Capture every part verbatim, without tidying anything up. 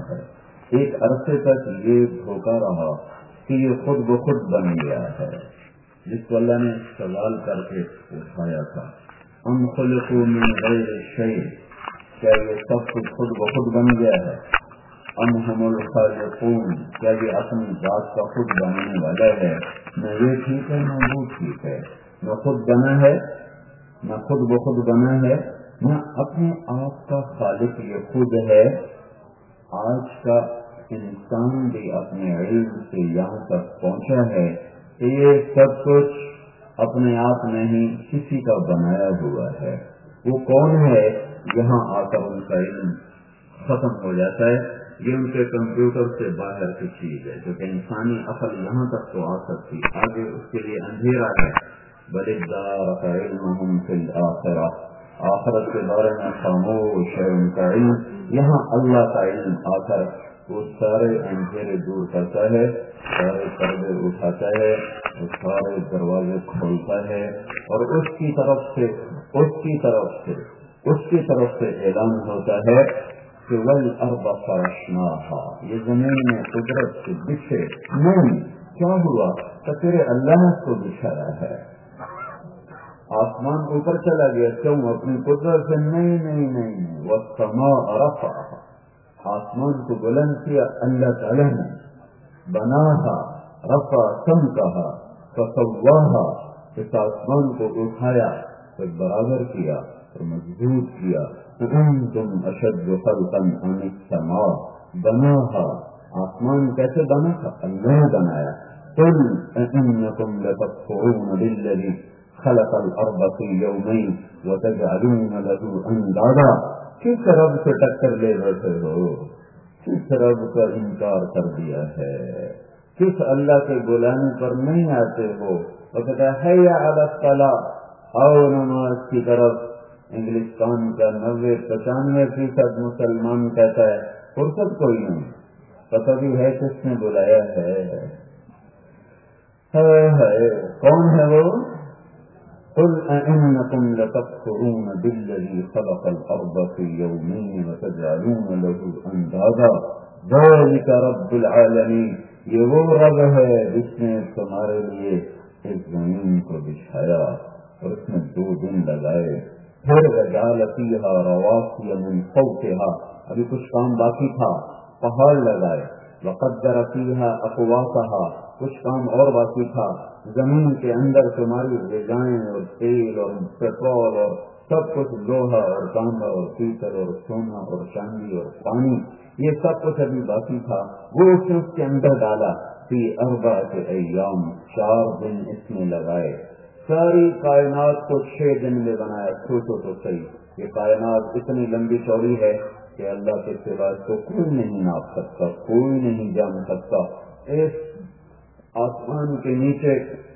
ہے. ایک عرصے تک یہ دھوکہ رہا کہ یہ خود بخود بن گیا ہے، جس کو اللہ نے سوال کر کے اٹھایا تھا. ام خلقوا من غیر شیء، کیا یہ سب کچھ خود بخود بن گیا ہے؟ ام هم الخالقون، کیا یہ اپنی ذات کا خود بنانے والا ہے؟ نہ یہ ٹھیک ہے نہ وہ ٹھیک ہے، نہ خود بنا ہے نہ خود بخود بنا ہے، نہ اپنے آپ کا خالق یہ خود ہے. آج کا انسان بھی اپنے علم سے یہاں تک پہنچا ہے کہ یہ سب کچھ اپنے آپ میں ہی کسی کا بنایا ہوا ہے. وہ کون ہے؟ یہاں آ کر ان کا علم ختم ہو جاتا ہے. یہ ان کے کمپیوٹر سے باہر کی چیز ہے، جو کہ انسانی عقل یہاں تک تو آ سکتی، آگے اس کے لیے اندھیرا ہے. بل ادارک علمہم فی الآخرہ، آخرت کے بارے میں خاموش ہے ان کا علم. یہاں اللہ کا علم آ کر وہ سارے اندھیرے دور کرتا ہے، سارے پردے اٹھاتا ہے، وہ سارے دروازے کھولتا ہے، اور اس کی طرف سے اس کی طرف سے اس کی طرف سے اعلان ہوتا ہے کہ والارض فرشناها، یہ زمین میں قدرت سے بچھے نہیں. کیا ہوا؟ کہ تیرے اللہ نے اس کو بچھایا ہے. آسمان اوپر چلا گیا، کیوں؟ اپنی قدرت سے نہیں نہیں نہیں. والسماء رفعها، آسمان کو بلند کیا اللہ تعالی نے. بناها، رفع سمكها فسواها، اس آسمان کو اٹھایا پھر برابر کیا اور مضبوط کیا. انتم اشد خلقا ام السماء بناها، آسمان کیسے بنا تھا؟ اللہ نے بنایا. قل انکم لتکفرون بالذی خلق الارض فی یومین وتجعلون له اندادا، کس رب سے ٹکر لے بیٹھے ہو؟ کس رب کا انکار کر دیا ہے؟ کس اللہ کے بلانے پر نہیں آتے ہو؟ وہ کہتا ہے حی علی الصلاۃ، آؤ نماز کی طرف. انگلستان کا نوے پچانوے فیصد مسلمان کہتا ہے فرصت کوئی نہیں، پتہ بھی ہے کس نے بلایا ہے. کون ہے وہ؟ قل أئنكم لتكفرون بالذي خلق الأرض في يومين وتجعلون له أندادا ذلك رب العالمين، یہ وہ رب ہے جس نے تمہارے لیے اس زمین کو بچھایا اور اس میں دو دن لگائے. پھر وجعل فيها رواسي من فوقها، ابھی کچھ کام باقی تھا، پہاڑ لگائے. وقدر فيها أقواتها، کچھ کام اور باقی تھا. زمین کے اندر تمہاری غذائیں اور تیل اور پیٹرول اور سب کچھ، لوہا اور تانبا اور پیتل اور سونا اور چاندی اور پانی، یہ سب کچھ ابھی باقی تھا. وہ اس نے اس کے اندر ڈالا. فی اربعۃ ایام، چار دن اس میں لگائے. ساری کائنات کو چھ دن میں بنایا. سوچو تو صحیح، یہ کائنات اتنی لمبی چوڑی ہے کہ اللہ کے سوا اس کو کوئی نہیں ناپ سکتا، کوئی نہیں جان سکتا. اس آسمان کے نیچے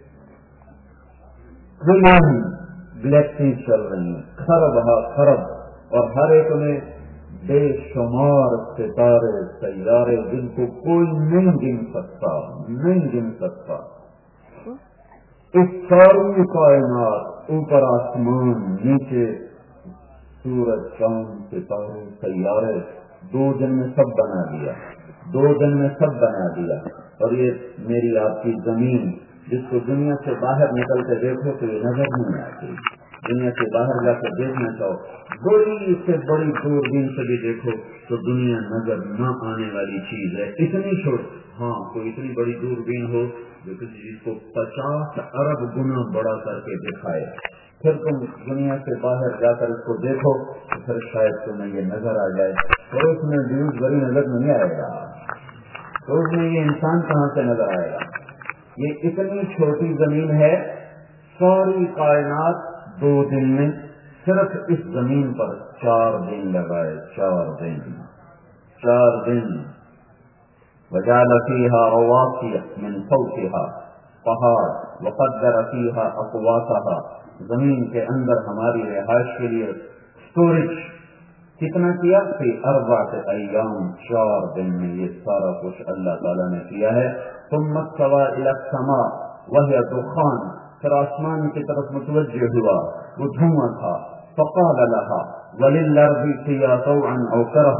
گلیکسی چل رہی ہیں، خرب ہا خرب، اور ہر ایک میں بے شمار ستارے سیارے جن کو کوئی نہیں گن سکتا نہیں گن سکتا. اس ساری کائنات، اوپر آسمان، نیچے سورج، چاند، ستارے، سیارے، دو دن میں سب بنا دیا دو دن میں سب بنا دیا. اور یہ میری آپ کی زمین، جس کو دنیا سے باہر نکل کے دیکھو تو یہ نظر نہیں آتی. دنیا سے باہر جا کر دیکھنا چاہو، بڑی سے بڑی دوربین سے بھی دیکھو تو دنیا نظر نہ آنے والی چیز ہے. اتنی چھوٹی، ہاں کوئی اتنی بڑی دوربین ہو جو کسی چیز کو پچاس ارب گنا بڑا کر کے دکھائے، پھر تم دنیا سے باہر جا کر اس کو دیکھو تو پھر شاید تمہیں یہ نظر آ جائے. اور اس میں ویوز بڑی نظر نہیں آئے گا، تو اس میں یہ انسان کہاں سے نظر آئے گا؟ یہ اتنی چھوٹی زمین ہے، ساری کائنات دو دن میں، صرف اس زمین پر چار دن لگائے. چار دن چار دن وجعل فيها رواسي من فوقها، پہاڑ. وقدر فيها أقواتها، زمین کے اندر ہماری رہائش کے لیے اسٹوریج کتنا کیا؟ فی اربعۃ ایام، چار دن میں یہ سارا کچھ اللہ تعالیٰ نے کیا ہے. ثم استوى إلى السماء وهي دخان، پھر آسمان کی طرف متوجہ ہوا، وہ دھواں تھا. فقال لها وللأرض ائتيا طوعا أو كرها،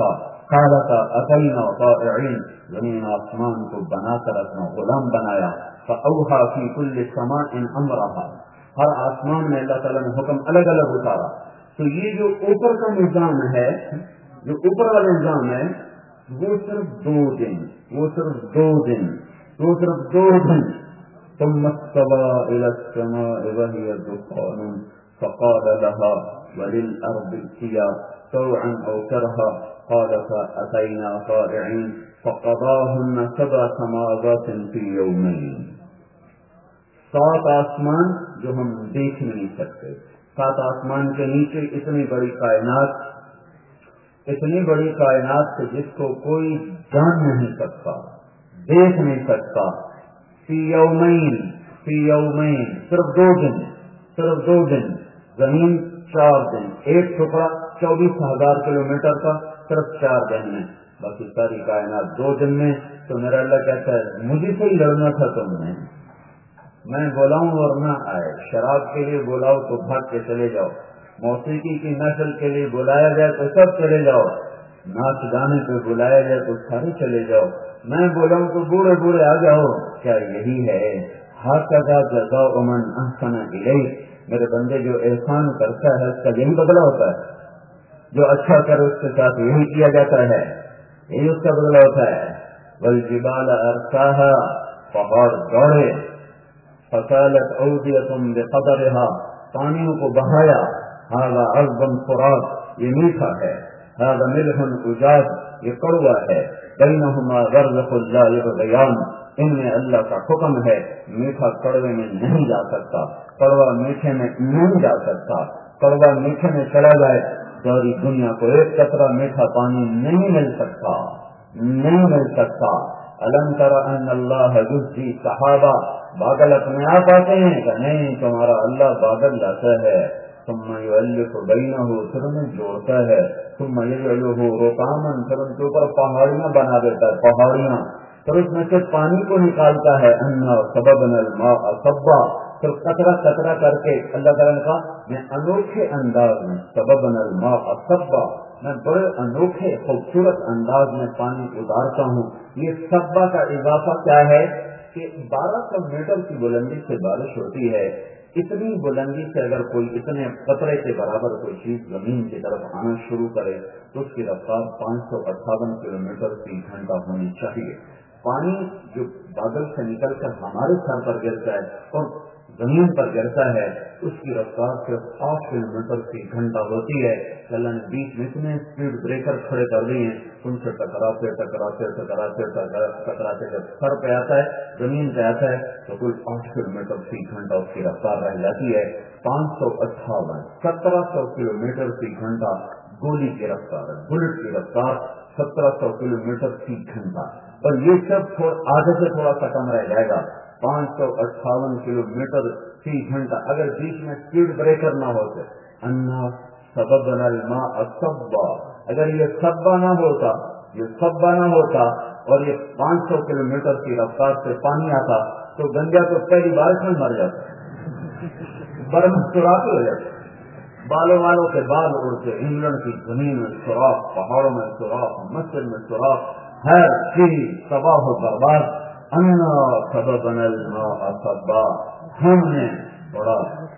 قالت اتینا طائعین، زمین آسمان کو بنا کر اپنا غلام بنایا. فاوحى في كل سماء امرها، ہر آسمان میں اللہ تعالیٰ نے حکم الگ الگ اتارا. تو یہ جو اوپر کا نظام ہے، جو اوپر والا نظام ہے، وہ صرف دو دن وہ صرف دو دن وہ صرف دو دن ثم استوى الى السماء وهي دخان فقال لها وللارض ائتيا طوعا او كرها قالتا اتينا طائعين فقضاهن سبع سماوات في يومين. سات آسمان جو ہم دیکھ نہیں سکتے، سات آسمان کے نیچے اتنی بڑی کائنات، اتنی بڑی کائنات کہ جس کو کوئی جان نہیں سکتا، دیکھ نہیں سکتا. فی یومین فی یومین صرف دو دن صرف دو دن زمین چار دن، ایک ٹکڑا چوبیس ہزار کلو میٹر کا صرف چار دن میں، باقی ساری کائنات دو دن میں. تو میرا اللہ کہتا ہے مجھے سے ہی لڑنا تھا تم نے، میں بلاؤں اور نہ آئے. شراب کے لیے بلاؤ تو بھاگ کے چلے جاؤ، موسیقی کی نسل کے لیے بلایا جائے تو سب چلے جاؤ، ناچ گانے پہ بلایا جائے تو سارے چلے جاؤ، میں بولاؤں تو بوڑھے بوڑھے آ جاؤ. کیا یہی ہے؟ ہاکذا جزاء من احسن الیک، میرے بندے جو احسان کرتا ہے اس کا یہی بدلہ ہوتا ہے، جو اچھا کرے اس کے ساتھ یہی کیا جاتا ہے، یہی اس کا بدلہ ہوتا ہے. والجبال ارساها، پہاڑ دوڑے، فسالت اودیة بقدرها، پانیوں کو بہایا. هذا عذب فرات، یہ میٹھا ہے. هذا ملح اجاج، یہ کڑوا ہے. بینہما برزخ لا یبغیان، ان میں اللہ کا حکم ہے، میٹھا کڑوے میں نہیں جا سکتا، کڑوا میٹھے میں نہیں جا سکتا. کڑوا میٹھے میں چلا جائے ساری دنیا کو ایک قطرہ میٹھا پانی نہیں مل سکتا، نہیں مل سکتا. الم تر ان اللہ یزجی صحابہ، بادل اپنے آپ آتے ہیں کہ نہیں، تمہارا اللہ بادل لاتا ہے. ثم یؤلف بینہ، پھر انہیں جوڑتا ہے. ثم یجعلہ رکاما، پھر ان کے اوپر پہاڑیاں بنا دیتا ہے، پہاڑیاں، پھر اس میں سے پانی کو نکالتا ہے. انا سببنا الماء صبا، پھر قطرہ قطرہ کر کے اللہ تعالیٰ نے کہا میں انوکھے انداز میں سببنا الماء صبا، میں بڑے انوکھے خوبصورت انداز میں پانی اتارتا ہوں. یہ صبا کا اضافہ کیا ہے کہ بارہ سو میٹر کی بلندی سے بارش ہوتی ہے. اتنی بلندی سے اگر کوئی اتنے قطرے کے برابر کوئی چیز زمین کی طرف آنا شروع کرے تو اس کی رفتار پانچ سو اٹھاون کلو میٹر فی گھنٹہ ہونی چاہیے. پانی جو بادل سے نکل کر ہمارے سر پر گرتا ہے اور زمین پر گرتا ہے اس کی رفتار صرف آٹھ کلو میٹر فی گھنٹہ ہوتی ہے. اللہ نے بیچ میں اتنے اسپیڈ بریکر کھڑے کر دیے ہیں، ان سے ٹکراتے ٹکراتے ٹکراتے ٹکراتے جب سر پہ آتا ہے، زمین پہ آتا ہے تو کل آٹھ کلو میٹر فی گھنٹہ اس کی رفتار رہ جاتی ہے. پانچ سو اٹھاون سترہ سو کلو میٹر فی گھنٹہ گولی کی رفتار ہے، بلٹ کی رفتار سترہ سو کلو میٹر فی گھنٹہ. اور یہ سب آگے سے تھوڑا سا کم رہ جائے گا، پانچ سو اٹھاون کلو میٹر فی گھنٹہ. اگر بیچ میں اسپیڈ بریکر نہ ہوتے، انا سببنا الماء صبا، اگر یہ صبا نہ ہوتا یہ صبا نہ ہوتا اور یہ پانچ سو کلو میٹر کی رفتار سے پانی آتا تو گنگا تو پہلی بارش میں مر جاتا، برف سوراخ ہو جاتا، بالوں والوں کے بال اڑتے، انگلینڈ کی زمین میں سوراخ، پہاڑوں میں سوراخ، مسجد میں سوراخ، ہر چیز تباہ و برباد. انا سببنا الماء صبا، ہم نے بڑا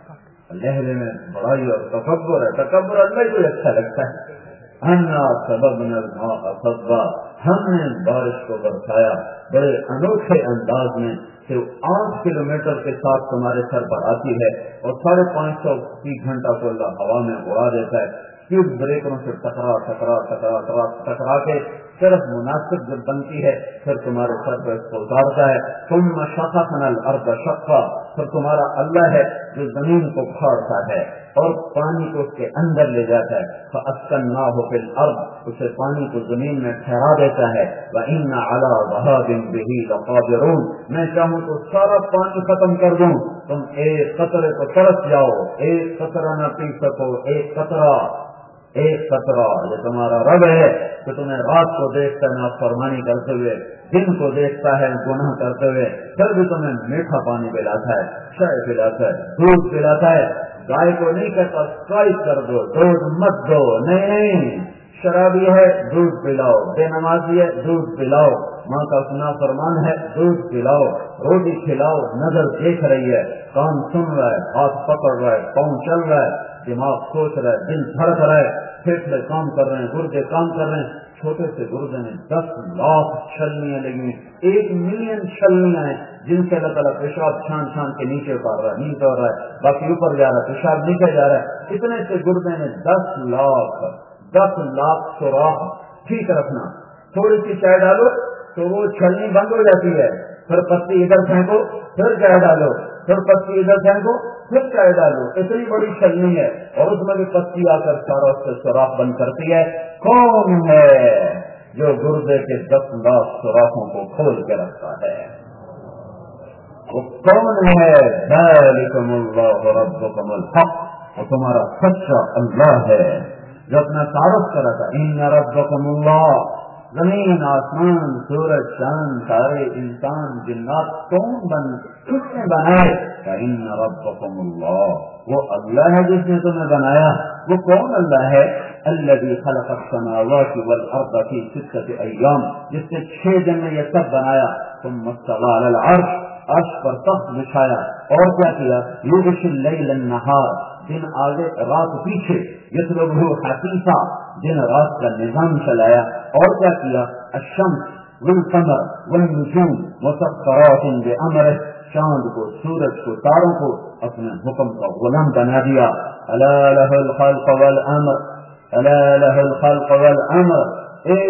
لہجے میں بڑائی اور تکبر ہے، تکبر اللہ کو اچھا لگتا ہے. انا سببنا الماء صبا، ہم نے بارش کو برسایا بڑے انوکھے انداز میں، صرف آٹھ کلو میٹر کے ساتھ تمہارے سر پر آتی ہے اور ساڑھے پانچ سو فی گھنٹہ کو اللہ ہوا میں اڑا دیتا ہے. اسپیڈ بریکروں سے ٹکرا ٹکرا ٹکرا ٹکرا ٹکرا کے صرف مناسب جب بنتی ہے پھر تمہارے سر پر اس کو اتارتا ہے. ثم شققنا الارض شقا، پھر تمہارا اللہ ہے جو زمین کو پھاڑتا ہے اور پانی کو اس کے اندر لے جاتا ہے. فاسکناہ فی الارض، اسے پانی کو زمین میں ٹھہرا دیتا ہے. وإنا علی ذہاب بہ لقادرون، میں چاہوں تو سارا پانی ختم کر دوں، تم ایک قطرے کو ترس جاؤ، ایک قطرہ نہ پی سکو، ایک قطرہ ایک قطرہ. یہ تمہارا رب ہے کہ تمہیں رات کو دیکھتا ہے نافرمانی کرتے ہوئے، دن کو دیکھتا ہے گناہ کرتے ہوئے، پھر بھی تمہیں میٹھا پانی پلاتا ہے، چائے پلاتا ہے، دودھ پلاتا ہے. گائے کو نہیں کہتا اسٹرائک کر دو، دودھ مت دو، نہیں نہیں، شرابی ہے دودھ پلاؤ، بے نمازی ہے دودھ پلاؤ، ماں کا سنا فرمان ہے دودھ پلاؤ، روٹی کھلاؤ، نظر دیکھ رہی ہے، کان سن رہا ہے، ہاتھ پکڑ رہا ہے، پاؤں چل رہا ہے، دماغ سوچ رہا ہے، دل دھڑک رہا ہے، پھیپھڑے کام کر رہے ہیں، گردے کام کر رہے ہیں، چھوٹے سے گردے میں دس لاکھ چھلنیاں لگی ہیں، ایک ملین چھلنیاں ہیں جن سے اللہ تعالیٰ پیشاب چھان چھان کے نیچے اتار رہا ہے، نیچے اتار رہا ہے، باقی اوپر جا رہا ہے، پیشاب نیچے جا رہا ہے، اتنے سے گردے میں دس لاکھ دس لاکھ سوراخ۔ ٹھیک رکھنا، تھوڑی سی چائے ڈالو تو وہ چھلنی بند ہو جاتی ہے، پھر پتی ادھر پھینکو، پھر چائے ڈالو، پھر پتی ادھر پھینکو، پھر چائے ڈالو، اتنی بڑی چھلنی ہے، اور اس میں بھی پتی آ کر سارا اس سے سوراخ بند کرتی ہے۔ کون ہے جو گردے کے دس لاکھ سوراخوں کو کھول کے رکھتا ہے؟ وہ کون ہے؟ ذالکم اللہ ربکم الحق، وہ تمہارا سچا اللہ ہے جو اپنا تعارف کرا تھا، ان ربکم اللہ، زمین آسمان سورج چاند تارے انسان جنات کون بن کس نے بنائے؟ ان ربکم اللہ، وہ اللہ ہے جس نے تمہیں بنایا۔ وہ کون اللہ ہے؟ الذی خلق السماوات والارض فی ستۃ ایام، جس نے چھ دن میں یہ سب بنایا، ثم استوى علی العرش، عرش پر تخت بچھایا، اور کیا کیا؟ یغش اللیل النہار، دن آگے رات پیچھے، یطلبہ حثیثا، دن رات کا نظام چلایا، اور کیا کیا؟ الشمس والقمر والنجوم مسخرات بامرہ، چاند کو، سورج کو، تاروں کو اپنے حکم کا غلام بنا دیا۔ الا لہ الخلق والامر، الا لہ الخلق والامر، اے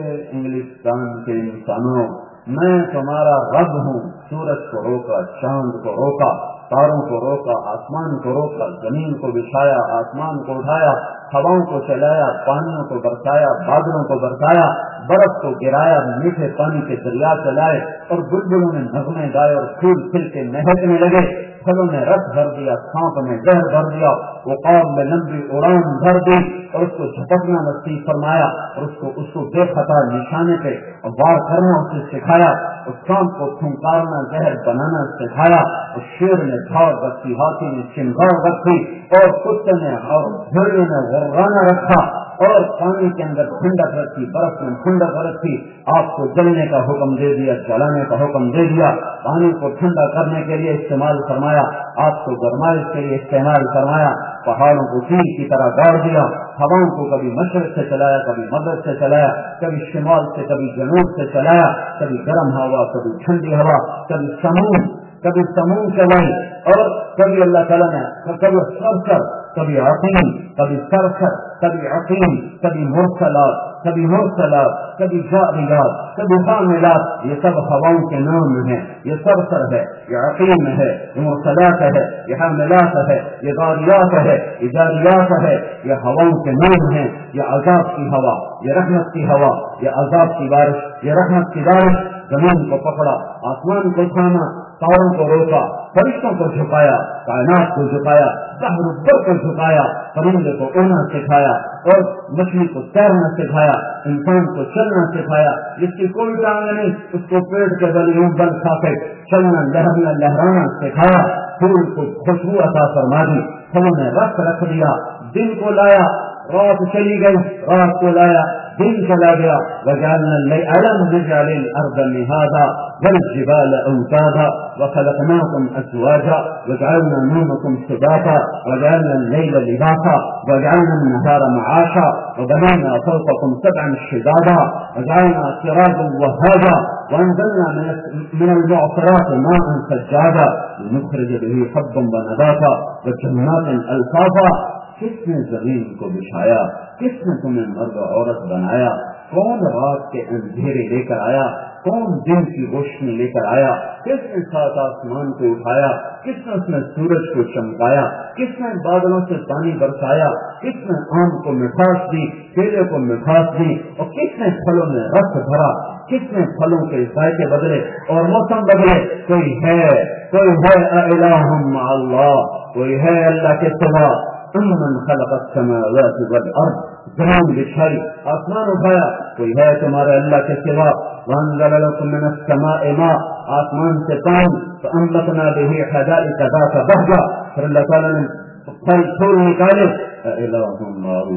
انگلستان کے انسانوں، میں تمہارا رب ہوں۔ سورج کو روکا، چاند کو روکا، تاروں کو روکا، آسمان کو روکا، زمین کو بچھایا، آسمان کو اٹھایا، ہواؤں کو چلایا، پانیوں کو برسایا، بادلوں کو برسایا، برف کو گرایا، میٹھے پانی کے دریا چلائے، اور بلبلوں نے نغمے گائے، اور پھول کھل کے مہکنے لگے، پھلوں میں رس بھر دیا، سانپ میں زہر بھر دیا، عقاب میں لمبی اڑان بھر دی، اور اس کو جھپکنا نصیب فرمایا، اور اس کو اس کو بے خطا نشانے پہ وار کرنا اسے سکھایا، اس سانپ کو پھنکارنا زہر بنانا سکھایا، اور شیر نے دھاڑ رکھی، ہاتھی نے چنگاڑ رکھی، اور کتے نے اور بھیڑیے نے غرانہ رکھا، اور پانی کے اندر ٹھنڈک رکھی، برف میں ٹھنڈک رکھی، آگ کو جلنے کا حکم دے دیا، جلانے کا حکم دے دیا، پانی کو ٹھنڈا کرنے کے لیے استعمال فرمایا، آگ کو گرمائش کے لیے استعمال فرمایا، پہاڑوں کو تیر کی طرح گاڑ دیا، ہواؤں کو کبھی مشرق سے چلایا، کبھی مغرب سے چلایا، کبھی شمال سے کبھی جنوب سے چلایا، کبھی گرم ہوا، کبھی ٹھنڈی ہوا، کبھی سمون کبھی سمون چلائی، اور کبھی اللہ تعالیٰ نے کبھی سرسر، کبھی عقیم، کبھی سرسر، کبھی عقیم، کبھی مرسلات، کبھی مرسلات، کبھی جاریات، کبھی حاملات، یہ سب ہواؤں کے نام ہیں، یہ سرسر ہے، یہ عقیم ہے، یہ مرسلات ہے، یہ حاملات ہے، یہ جاریات ہے، یہ جاریات ہے، یہ ہواؤں کے نام ہیں، یہ عذاب کی ہوا، یہ رحمت کی ہوا، یہ عذاب کی بارش، یہ رحمت کی بارش، زمین کو پکڑا، آسمان کو تھاما، تاروں کو روکا، فرشتوں کو جھکایا، کائنات کو جھکایا، بحر بر کو جھکایا، پرندے کو اڑنا سکھایا، اور مچھلی کو تیرنا سکھایا، انسان کو چلنا سکھایا، جس کی کوئی ٹانگ نہیں اس کو پیٹ کے بل یوں بل کھا کے چلنا، لہرنا لہرانا سکھایا، پھول کو خوشبو عطا فرما دی، پھلوں میں رس رکھ دیا، دن کو لایا، رات چلی گئی، رات کو لایا، دن چلا گیا، وجعلنا الليل ألم نجعل الأرض مهادا والجبال أوتادا وخلقناكم أزواجا وجعلنا نومكم سباتا وجعلنا الليل لباسا وجعلنا النهار معاشا وبنينا فوقكم سبعا شدادا وجعلنا سراجا وهاجا وأنزلنا من المعصرات ماء ثجاجا لنخرج به حبا ونباتا وجنات ألفافا۔ کس نے زمین کو بچھایا؟ کس نے تمہیں مرد و عورت بنایا؟ کون رات کے اندھیرے لے کر آیا؟ کون دن کی روشنی لے کر آیا؟ کس نے سات آسمان کو اٹھایا؟ کس نے اس میں سورج کو چمکایا؟ کس نے بادلوں سے پانی برسایا؟ کس نے آم کو مٹھاس دی، کیلے کو مٹھاس دی، اور کس نے پھلوں میں رس بھرا؟ کس نے پھلوں کے ذائقے بدلے اور موسم بدلے؟ کوئی ہے کوئی ہے الہ مع اللہ، کوئی ہے اللہ کے سوا؟ امن خلق السماوات والارض، زمین بچھائی، آسمان اٹھایا، کوئی ہے تمہارے اللہ کے سوا؟ وانزل لكم من السماء ماء، آسمان سے پانی، فانبتنا به حدائق ذات بہجہ، پھر اللہ تعالیٰ نے پھل پھول نکالے۔ الہ مع اللہ،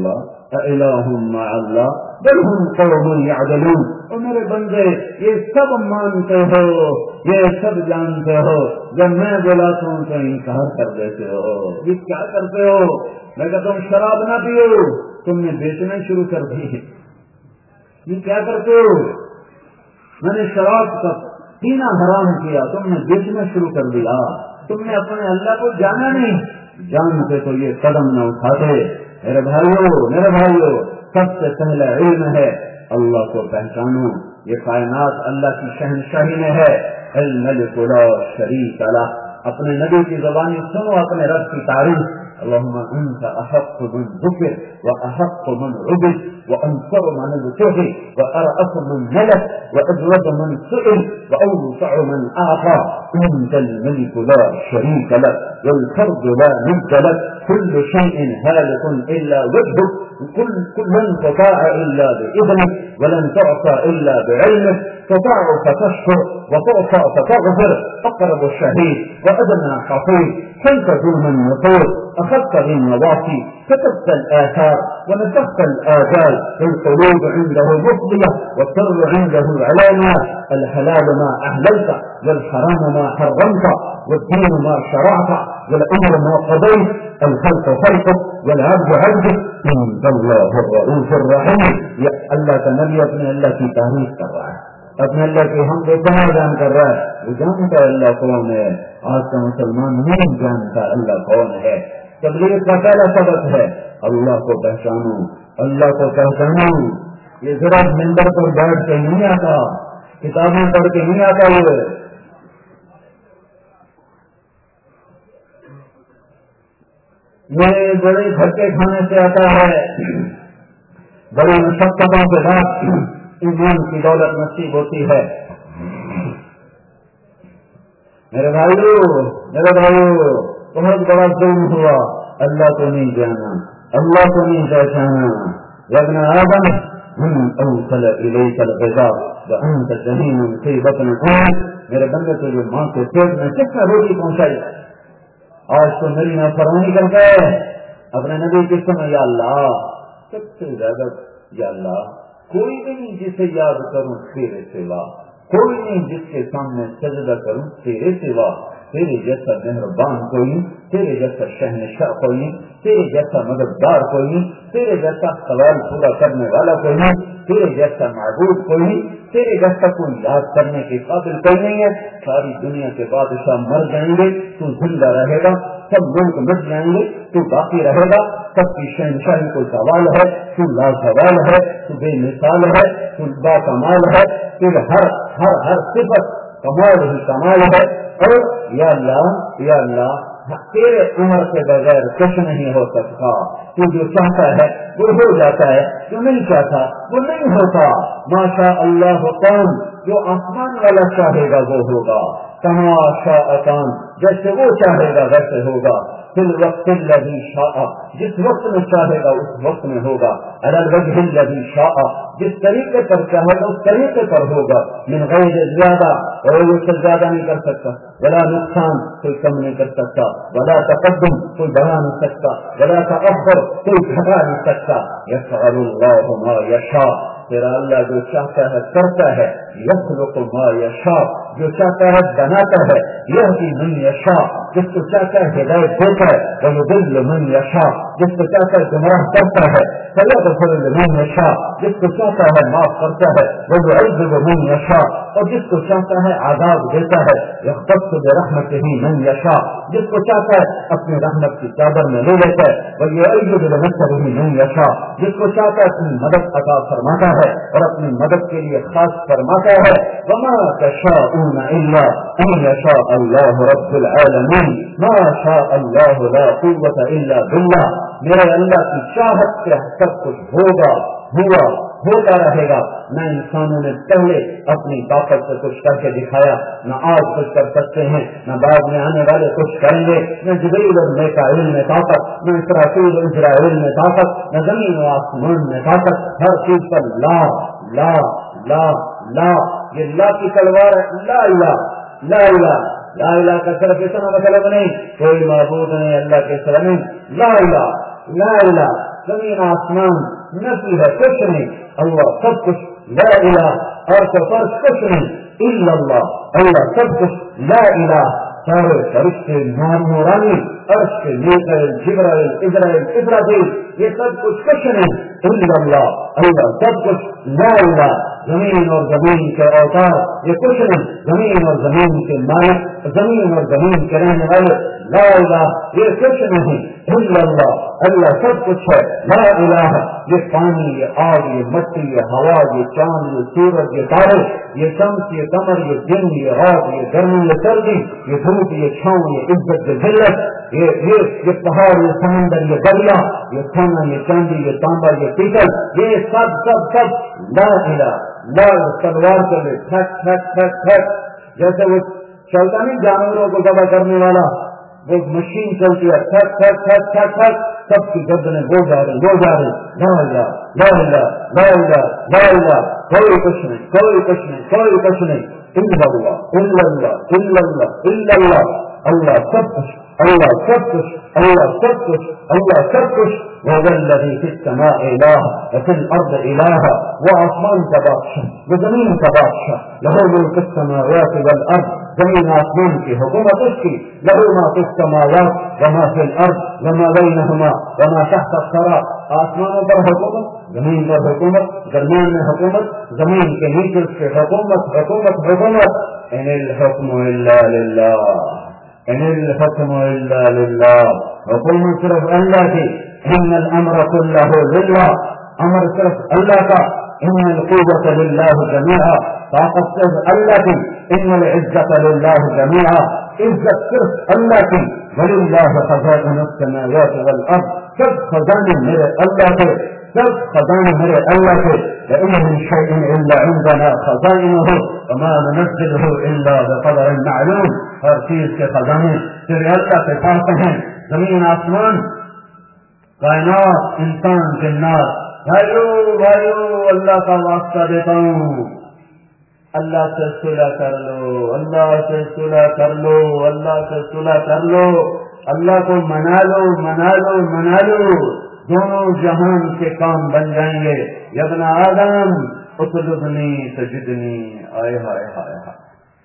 اِلَٰهٌ مَّعَ اللَّهِ بَلْ هُمْ قَوْمٌ يَعْدِلُونَ۔ اور میرے بندے یہ سب مانتے ہو، یہ سب جانتے ہو، جب میں بلاتا ہوں تو انکار کر دیتے ہو۔ یہ کیا کرتے ہو؟ میں کہتا ہوں شراب نہ پیو، تم نے بیچنا شروع کر دی۔ یہ کیا کرتے ہو؟ میں نے شراب کا پینا حرام کیا، تم نے بیچنا شروع کر دیا۔ تم نے اپنے اللہ کو جانا نہیں، جانتے تو یہ قدم نہ اٹھاتے۔ میرے بھائیو میرے بھائیو سب سے پہلا علم ہے اللہ کو پہچانو۔ یہ کائنات اللہ کی شہنشاہی میں ہے۔ الملک لا شریک لہ۔ اپنے نبی کی زبانی سنو اپنے رب کی تعریف۔ اللهم انت احق من ذکر واحق من عبد وانصر من ابتغي وارأف من ملك واجود من سئل واوسع من اعطى انت الملك لا شريك لك والفرد لا ند لك كل شيء هالك الا وجهك كل لن تطاع الا باذنك ولن تعصى الا بعلمك تطاع فتشكر وتعصى فتغفر اقرب الشهيد وادنى حفيظ كيف ظلما يطول أخذت بالنواصي كتبت الآثار ونسخت الآجال القلوب عنده مفضية والسر عنده علانية الحلال ما أهللت والحرام ما حرمت والدين ما شرعت والأمر ما قضيت الخلق خلقك والعبد عبدك عند الله الرؤوف الرحيم۔ یا اللہ کا نبی اپنے اللہ کی تعریف کر رہا ہے، اپنے اللہ کی حمد و ثنا بیان کر رہا ہے۔ وہ جانتا ہے اللہ کون ہے۔ آج کا مسلمان نہیں جانتا اللہ کون ہے۔ تبلیغ کا پہلا سبق ہے اللہ کو پہچانو، اللہ کو پہچانو۔ یہ ذرا منبر پر بیٹھ کے نہیں آتا، کتابیں پڑھ کے نہیں آتا، یہ بڑے دھکے کھانے سے آتا ہے، بڑی مشقتوں کے بعد ایمان کی دولت نصیب ہوتی ہے۔ میرے بھائیو میرے بھائیو بہت بڑا ظلم ہوا، اللہ کو نہیں جانا، اللہ کو نہیں پہچانا۔ یا ابن آدم من اوصل الیک الغذاء وانت جنین فی بطن امک۔ میرے بندے تجھے ماں کے پیٹ میں کس نے روٹی پہنچائی؟ آج تو میری نافرمانی کرتا ہے اپنے نبی کی سمجھ۔ یا اللہ سب سے زیادہ، یا اللہ کوئی بھی نہیں جسے یاد کروں تیرے سوا، کوئی نہیں جس کے سامنے سجدہ کروں تیرے سوا، تیرے جیسا مہربان کوئی نہیں، تیرے جیسا شہنشاہ کوئی نہیں، تیرے جیسا مددگار کوئی نہیں، تیرے جیسا سوال پورا کرنے والا کوئی نہیں، تیرے جیسا معبود کوئی نہیں، تیرے جیسا کوئی یاد کرنے کے قابل کوئی نہیں ہے۔ ساری دنیا کے بادشاہ مر جائیں گے تو زندہ رہے گا، سب ملک مٹ جائیں گے تو باقی رہے گا، سب کی شہنشاہی کو سوال ہے، تو لا سوال ہے، تو بے مثال ہے، تو با کمال ہے، پھر ہر ہر ہر صفت کمال ہی کمال ہے۔ اور یا اللہ یا اللہ تیرے عمر کے بغیر کچھ نہیں ہو سکتا، تو جو چاہتا ہے وہ ہو جاتا ہے، جو نہیں چاہتا وہ نہیں ہوتا۔ ماشاء اللہ کون، جو آسمان والا چاہے گا وہ ہوگا، کما شاء کان، جیسے وہ چاہے گا ویسے ہوگا، فی الوقت الذی شاء، جس وقت میں چاہے گا اس وقت میں ہوگا، علی الوجہ الذی شاء، جس طریقے پر چاہے گا اس طریقے پر ہوگا، من غیر زیادہ، اور اس سے زیادہ نہیں کر سکتا، ولا نقصان کوئی کم نہیں کر سکتا، ولا تقدم کوئی بڑھا نہیں سکتا، ولا تأخر کوئی گھٹا نہیں سکتا۔ یفعل اللہ ما یشاء، تیرا اللہ جو چاہتا ہے کرتا ہے، یخلق ما یشاء، جو چاہتا ہے بناتا ہے، یہدی من یشاء، جس کو چاہتا ہے ہدایت دیتا ہے، ویضل من یشاء، جس کو چاہتا ہے گمراہ کرتا ہے، فیغفر لمن یشاء، جس کو چاہتا ہے معاف کرتا ہے، ویعذب من یشاء، اور جس کو چاہتا ہے عذاب دیتا ہے، یختص برحمتہ من یشاء، جس کو چاہتا ہے اپنی رحمت کی چادر میں لے لیتا ہے، ویؤید بنصرہ من یشاء، جس کو چاہتا ہے اپنی مدد عطا فرماتا ہے اور اپنی مدد کے لیے خاص فرماتا ہے۔ وما تشاءون الا ان یشاء اللہ رب العالمین، ما شاء اللہ لا قوة الا باللہ، میرے اللہ کی چاہت سے سب کچھ ہوگا، ہوا ہوتا رہے گا۔ نہ انسانوں نے پہلے اپنی طاقت سے کچھ کر کے دکھایا، نہ آج کچھ کر سکتے ہیں، نہ بعد میں آنے والے کچھ کریں گے، نہ جبریل اور میکائیل میں طاقت، نہ اسرافیل اور اسرائیل میں طاقت، نہ زمین و آسمان میں طاقت، ہر چیز پر لا لا لا لا، یہ لا کی تلوار ہے، لا الہ لا الہ لا الہ کا صرف اتنا مطلب نہیں کوئی معبود نہیں اللہ کے سوا نہیں، لا الہ لا الہ، زمین آسمان نفی ہے کچھ نہیں، اللہ سب کچھ، لا الہ اور فرض کچھ نہیں، الا اللہ، اللہ سب کچھ، لا الہ سارے فرشتے نورانی عرش کے میکائیل جبرائیل اسرائیل اسرافیل یہ سب کچھ کچھ نہیں، الا اللہ، اللہ سب کچھ، لا الہ زمین اور زمین کے اوتار یہ کچھ نہیں، زمین اور زمین کے مالک، زمین اور زمین کے رہنے والے، لا الہ یہ کچھ نہیں، الا اللہ، اللہ سب کچھ ہے، لا الہ یہ پانی یہ آگ یہ مٹی یہ ہوا یہ چاند یہ سورج یہ تارے یہ شمس یہ قمر یہ دن یہ رات یہ گرمی یہ سردی یہ دھوپ یہ چھاؤں یہ عزت یہ ذلت یہ یہ یہ پہاڑ یہ سمندر یہ دریا یہ سونا یہ چاندی یہ تانبا یہ پیتل یہ سب سب سب لا الہ، لا تلوار چلے ٹھک ٹھک ٹھک ٹھک جیسے وہ چلتا نہیں جانوروں کو ذبح کرنے والا وہ مشین چلتی ہے، ٹھک ٹھک ٹھک ٹھک ٹھک سب کی گردنیں وہ جا رہی وہ جا رہی، لا الہ لا الہ لا الہ لا الہ کوئی کچھ نہیں کوئی کچھ نہیں کوئی کچھ نہیں، الا اللہ الا اللہ الا اللہ الا اللہ، اللہ سب کچھ، اللہ سب کچھ، اللہ سب کچھ، اللہ سب کچھ، وهو الذي في السماء إله وفي الأرض إله، وہ آسمان کا بادشاہ وہ زمین کا بادشاہ، له ملك السماوات والأرض، زمین آسمان کی حکومت اس کی، له ما في السماوات وما في الأرض وما بينهما وما تحت الثرى، آسمانوں پر حکومت، زمین پر حکومت، درمیان میں حکومت، زمین کے نیچے سے حکومت حکومت حکومت، ان الحکم الا للہ ان الحکم الا للہ، حکومت صرف اللہ کی، ان الامر كله للہ، امر صرف اللہ کا، ان القوة للہ جميعا، طاقت صرف اللہ کی، ان العزة للہ جميعا، عزت صرف اللہ کی، وللہ خزائن السماوات والارض، سب خزانے میرے اللہ کے، سب خزانے میرے اللہ کے، وإن من شيء إلا عندنا خزائنه وما ننزله إلا بقدر معلوم، ہر چیز کے خزانے تیرے اللہ کے پاس ہیں، زمین آسمان کائنات انسان جنات، بھائیو بھائیو اللہ کا واسطہ دیتا ہوں، اللہ سے صلح کر لو، اللہ سے صلح کر لو، اللہ سے صلح کر لو، اللہ کو منا لو منا لو منا لو، دونوں جہان کے کام بن جائیں گے، یا ابن آدم اطلبنی تجدنی، آئے ہائے ہائے ہائے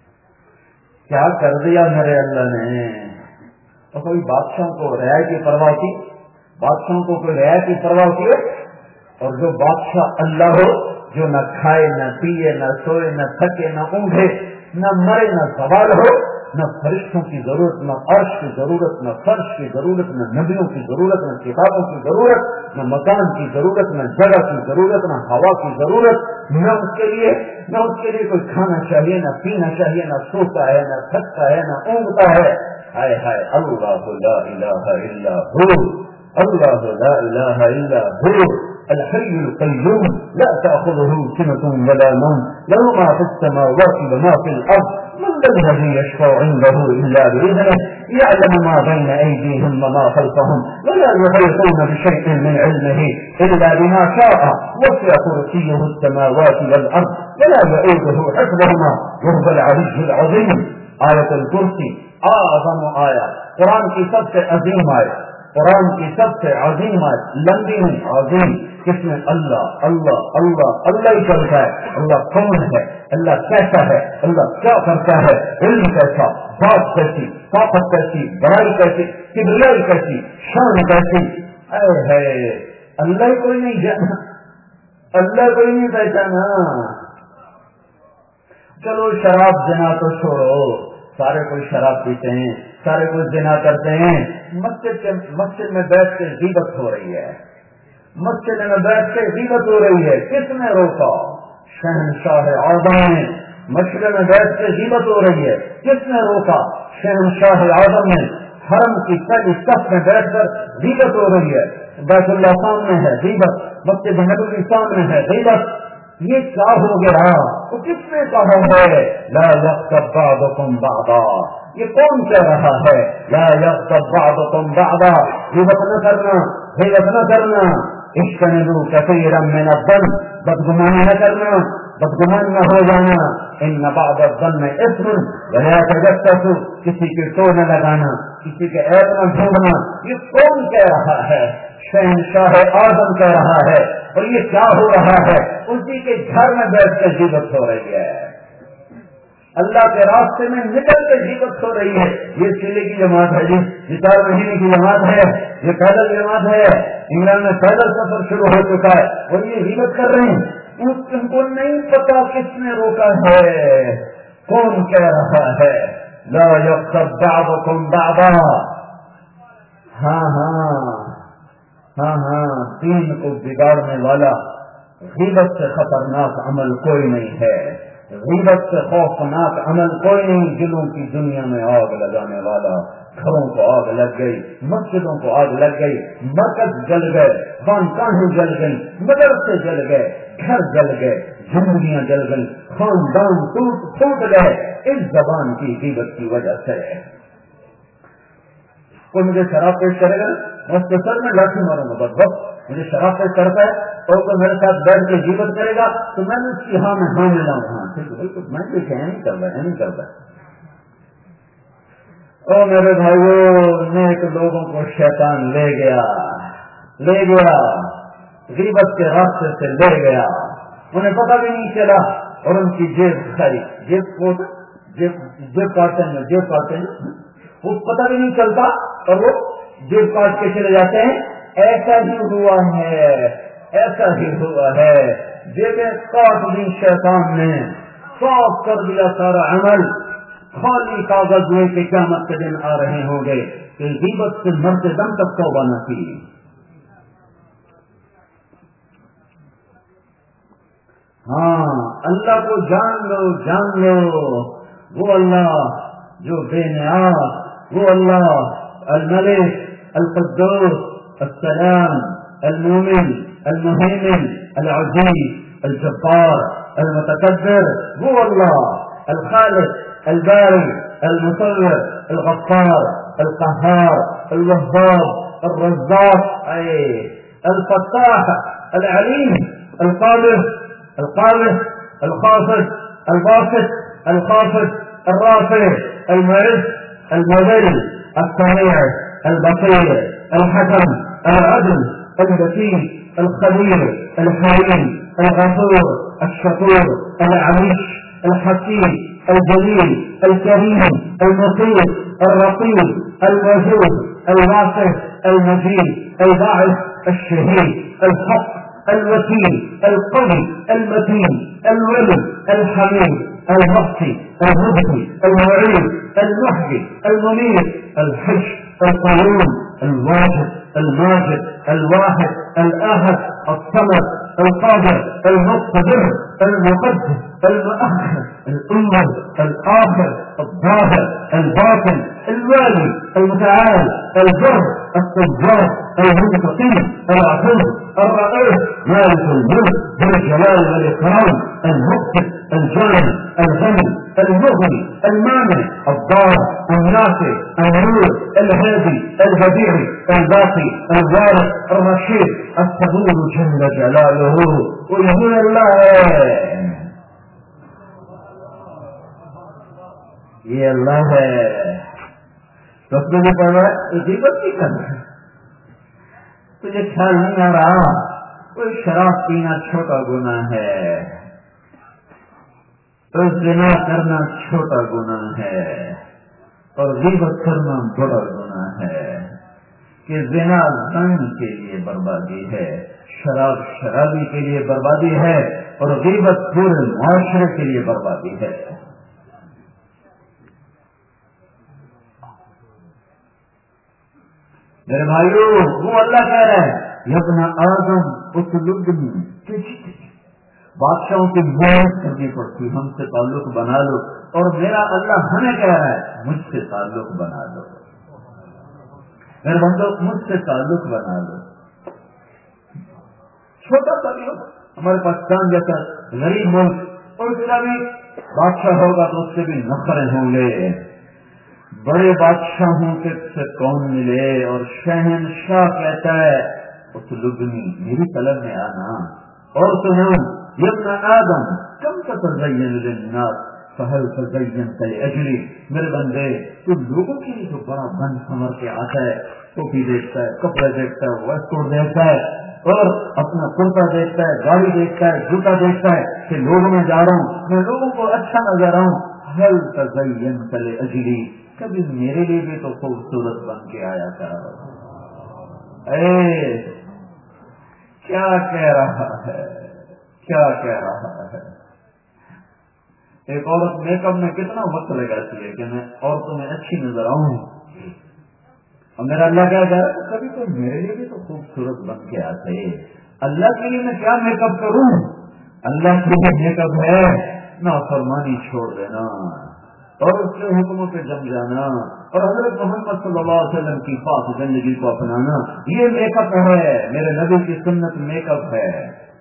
کیا کر دیا میرے اللہ نے۔ تو کوئی بادشاہ کو رعایا کی پرواہ کی، بادشاہوں کو کوئی رعایا کی پرواہ کی، اور جو بادشاہ اللہ ہو، جو نہ کھائے نہ پیے نہ سوئے نہ تھکے نہ اونگے نہ مرے نہ سوال ہو، نہ فرشتوں کی ضرورت نہ عرش کی ضرورت نہ فرش کی ضرورت نہ نبیوں کی ضرورت نہ کتابوں کی ضرورت نہ مکان کی ضرورت نہ جگہ کی ضرورت نہ ہوا کی ضرورت، نہ اس کے لیے نہ اس کے لیے کوئی کھانا چاہیے نہ پینا چاہیے، نہ سوتا ہے نہ تھکتا ہے نہ اونگتا ہے، ہائے ہائے اللہ لا الہ الا ہو، اللہ لا الہ الا ہو الحي القيوم لا تأخذه سنة ولا نوم له ما في السماوات وما في الأرض من ذا الذي يشفع عنده إلا بإذنه يعلم ما بين أيديهم وما خلفهم ولا يحيطون بشيء من علمه إلا بما شاء وسع كرسيه السماوات والأرض ولا يؤوده حفظهما وهو العلي العظيم۔ آية الكرسي أعظم آية، قرآن کی سب سے عظیم آیت، قرآن کی سب سے عظیم آیت، لمبی نہیں عظیم، کس میں اللہ اللہ اللہ اللہ ہی چلتا ہے، اللہ کون ہے، اللہ کیسا ہے، اللہ کیا کرتا ہے، علم کیسا، بات کیسی، طاقت کیسی، بڑائی کیسی، کبریائی کیسی، شان کیسی، اے ہے اللہ کوئی نہیں جانا، اللہ کوئی نہیں پہچانا۔ چلو شراب زنا تو چھوڑو، سارے کوئی شراب پیتے ہیں، سارے کوئی زنا کرتے ہیں، مسجد کے مسجد میں بیٹھ کے غیبت ہو رہی ہے، مسجد میں بیٹھ کے غیبت ہو رہی ہے، کس نے روکا؟ شہنشاہ اعظم نے۔ مسجد میں بیٹھ کے غیبت ہو رہی ہے، کس نے روکا؟ شہنشاہ اعظم نے۔ حرم کی پہلی صف میں بیٹھ کر غیبت ہو رہی ہے، بیت اللہ سامنے ہے غیبت، مسجد نبوی سامنے ہے غیبت، یہ کیا ہو گیا؟ تو کس نے کہا ہے لا یغتب بعضکم بعضا؟ یہ کون کہہ رہا ہے لا یغتب بعضکم بعضا؟ غیبت نہ کرنا، غیبت نہ کرنا، اجتنبوا کثیرا من الظن، بدگمانی نہ کرنا، بدگمان نہ ہو جانا، ان بعض الظن اثم ولا تجسسوا، کسی کی تو نہ لگانا، کسی کے عیب نہ ڈھونڈنا، یہ کون کہہ رہا ہے؟ شہنشاہ آدم کہہ رہا ہے اور یہ کیا ہو رہا ہے؟ اسی کے گھر میں بیٹھ کر غیبت ہو رہی ہے، اللہ کے راستے میں نکل کے غیبت ہو رہی ہے۔ یہ چلے کی جماعت ہے جی، یہ چار مہینے کی جماعت ہے، یہ پیدل جماعت ہے، انگلینڈ میں پیدل سفر شروع ہو چکا ہے اور یہ غیبت کر رہے ہیں۔ ان کو نہیں پتا کس نے روکا ہے، کون کہہ رہا ہے لا یغتب بعضکم بعضا۔ ہاں ہاں ہاں ہاں دین کو بگاڑنے والا غیبت سے خطرناک عمل کوئی نہیں ہے، غیبت سے خوفناک عمل کوئی نہیں۔ دلوں کی دنیا میں آگ لگانے والا، گھروں کو آگ لگ گئی، مسجدوں کو آگ لگ گئی، مرکز جل گئے، خانقاہیں جل گئی، مدرسے جل گئے، گھر جل گئے، زندگیاں جل گئی، خاندان ٹوٹ ٹوٹ گئے اس زبان کی غیبت کی وجہ سے۔ کوئی مجھے شراب پیش کرے گا اس کے سر میں لاٹھی ماروں گا، بس بس مجھے شراب پیش کرتا ہے اور کوئی میرے ساتھ بیٹھ کے غیبت کرے گا تو میں نے اس کی ہاں میں ہاں ملاؤں گا، ٹھیک ہے بالکل میں دیکھا نہیں کر رہا نہیں کرتا۔ او میرے بھائیو، نیک لوگوں کو شیطان لے گیا لے گیا غیبت کے راستے سے لے گیا، انہیں پتہ بھی نہیں چلا اور ان کی جیب کھائی، جیب کو جیب جیب کاٹتے ہیں جیب کاٹتے ہیں وہ پتہ بھی نہیں چلتا اور وہ جیب کاٹ کے چلے جاتے ہیں۔ ایسا ہی ہوا ہے ایسا ہی ہوا ہے جیبیں کاٹ دی شیطان نے، صاف کر دیا سارا عمل، خالی کاغذ ہوئے کہ قیامت کے دن آ رہے ہوں گے کہ غیبت سے مرتے دم تک توبہ نہ کی۔ ہاں اللہ کو جان لو جان لو، وہ اللہ جو بے نیاز، وہ اللہ الملک القدوس السلام المومن المہیمن العزیز الجبار المتکبر، وہ اللہ الخالق الباری المصور الغفار القہار الوهاب الرزاق اے الفتاح العلیم القادر القادر الخافض الباسط الخافض الرافع المعز المذل السميع البصير الحكم العدل اللطيف الخبير الحليم الغفور الشكور العليم الحكيم الجليل الكريم المقيت الرقيب الوجود الواصف المجيد الباعث الشهيد الحق الوكيل القوي المتين الولي الحميد المحصي المبكي المعيد المحيي المميت الحج القيوم الواجد الماجد الواحد الآحد الصمد القادر المقتدر المقدس المؤخر الأول الآخر الظاهر الباطن الوالي المتعال البر التجار المنتقم العفو الرئيس مالك الملك ذو الجلال والإكرام المقتدر الجانب الغني المغني المانع الضار النافع النور الهادي البديع الباقي الوارث الرشيد الصبور جل جلاله ويقول الله یہ اللہ ہے تو تجھے پڑھ رہا ہے غیبت نہیں کر رہا ہے، تجھے خیال نہیں آ رہا کوئی شراب پینا چھوٹا گناہ ہے، تو زنا کرنا چھوٹا گناہ ہے اور غیبت کرنا بڑا گناہ ہے، کہ زنا زن کے لیے بربادی ہے، شراب شرابی کے لیے بربادی ہے اور غیبت پورے معاشرے کے لیے بربادی ہے۔ میرے بھائیو وہ اللہ کہہ رہا ہے ابن آدم اطلبنی، بادشاہوں کی محنت کرنی پڑتی، ہم سے تعلق بنا لو، اور میرا اللہ ہمیں کہہ رہا ہے مجھ سے تعلق بنا لو، میرے بندو مجھ سے تعلق بنا لو۔ چھوٹا سا بھی ہمارے پاکستان جیسا غریب ملک، اور اس کا بھی بادشاہ ہوگا تو اس سے بھی نفرے ہوں گے، بڑے بادشاہوں کے سے کون ملے، اور شہنشاہ کہتا ہے اطلبنی، میری طلب میں آنا، اور سنو ابن آدم کم تتزین للناس فهل تزينت لأجلي، میرے بندے تو لوگوں کے لیے جو بڑا بن سنور کے آتا ہے، ٹوپی دیکھتا ہے، کپڑے دیکھتا ہے، ویسٹ کوٹ دیکھتا ہے اور اپنا کرتا دیکھتا ہے، گاڑی دیکھتا ہے، جوتا دیکھتا ہے کہ لوگوں میں جا رہا ہوں، میں لوگوں کو اچھا نظر آؤں. هل تزينت لأجلي، کبھی میرے لیے بھی تو خوبصورت بن کے آیا کر. اے کیا کہہ رہا ہے، کیا کہہ رہا ہے. ایک عورت میک اپ میں کتنا وقت لگاتی ہے کہ میں عورتوں میں اچھی نظر آؤں، اور میرا اللہ کیا کہہ رہا ہے کبھی تو میرے لیے بھی تو خوبصورت بن کے آتے. اللہ کے لیے میں کیا میک اپ کروں، اللہ کے لیے میک اپ ہے نافرمانی چھوڑ دینا اور اس کے حکموں پہ جم جانا اور حضرت محمد صلی اللہ علیہ وسلم کی خاص زندگی کو اپنانا، یہ میک اپ ہے، میرے نبی کی سنت میک اپ ہے.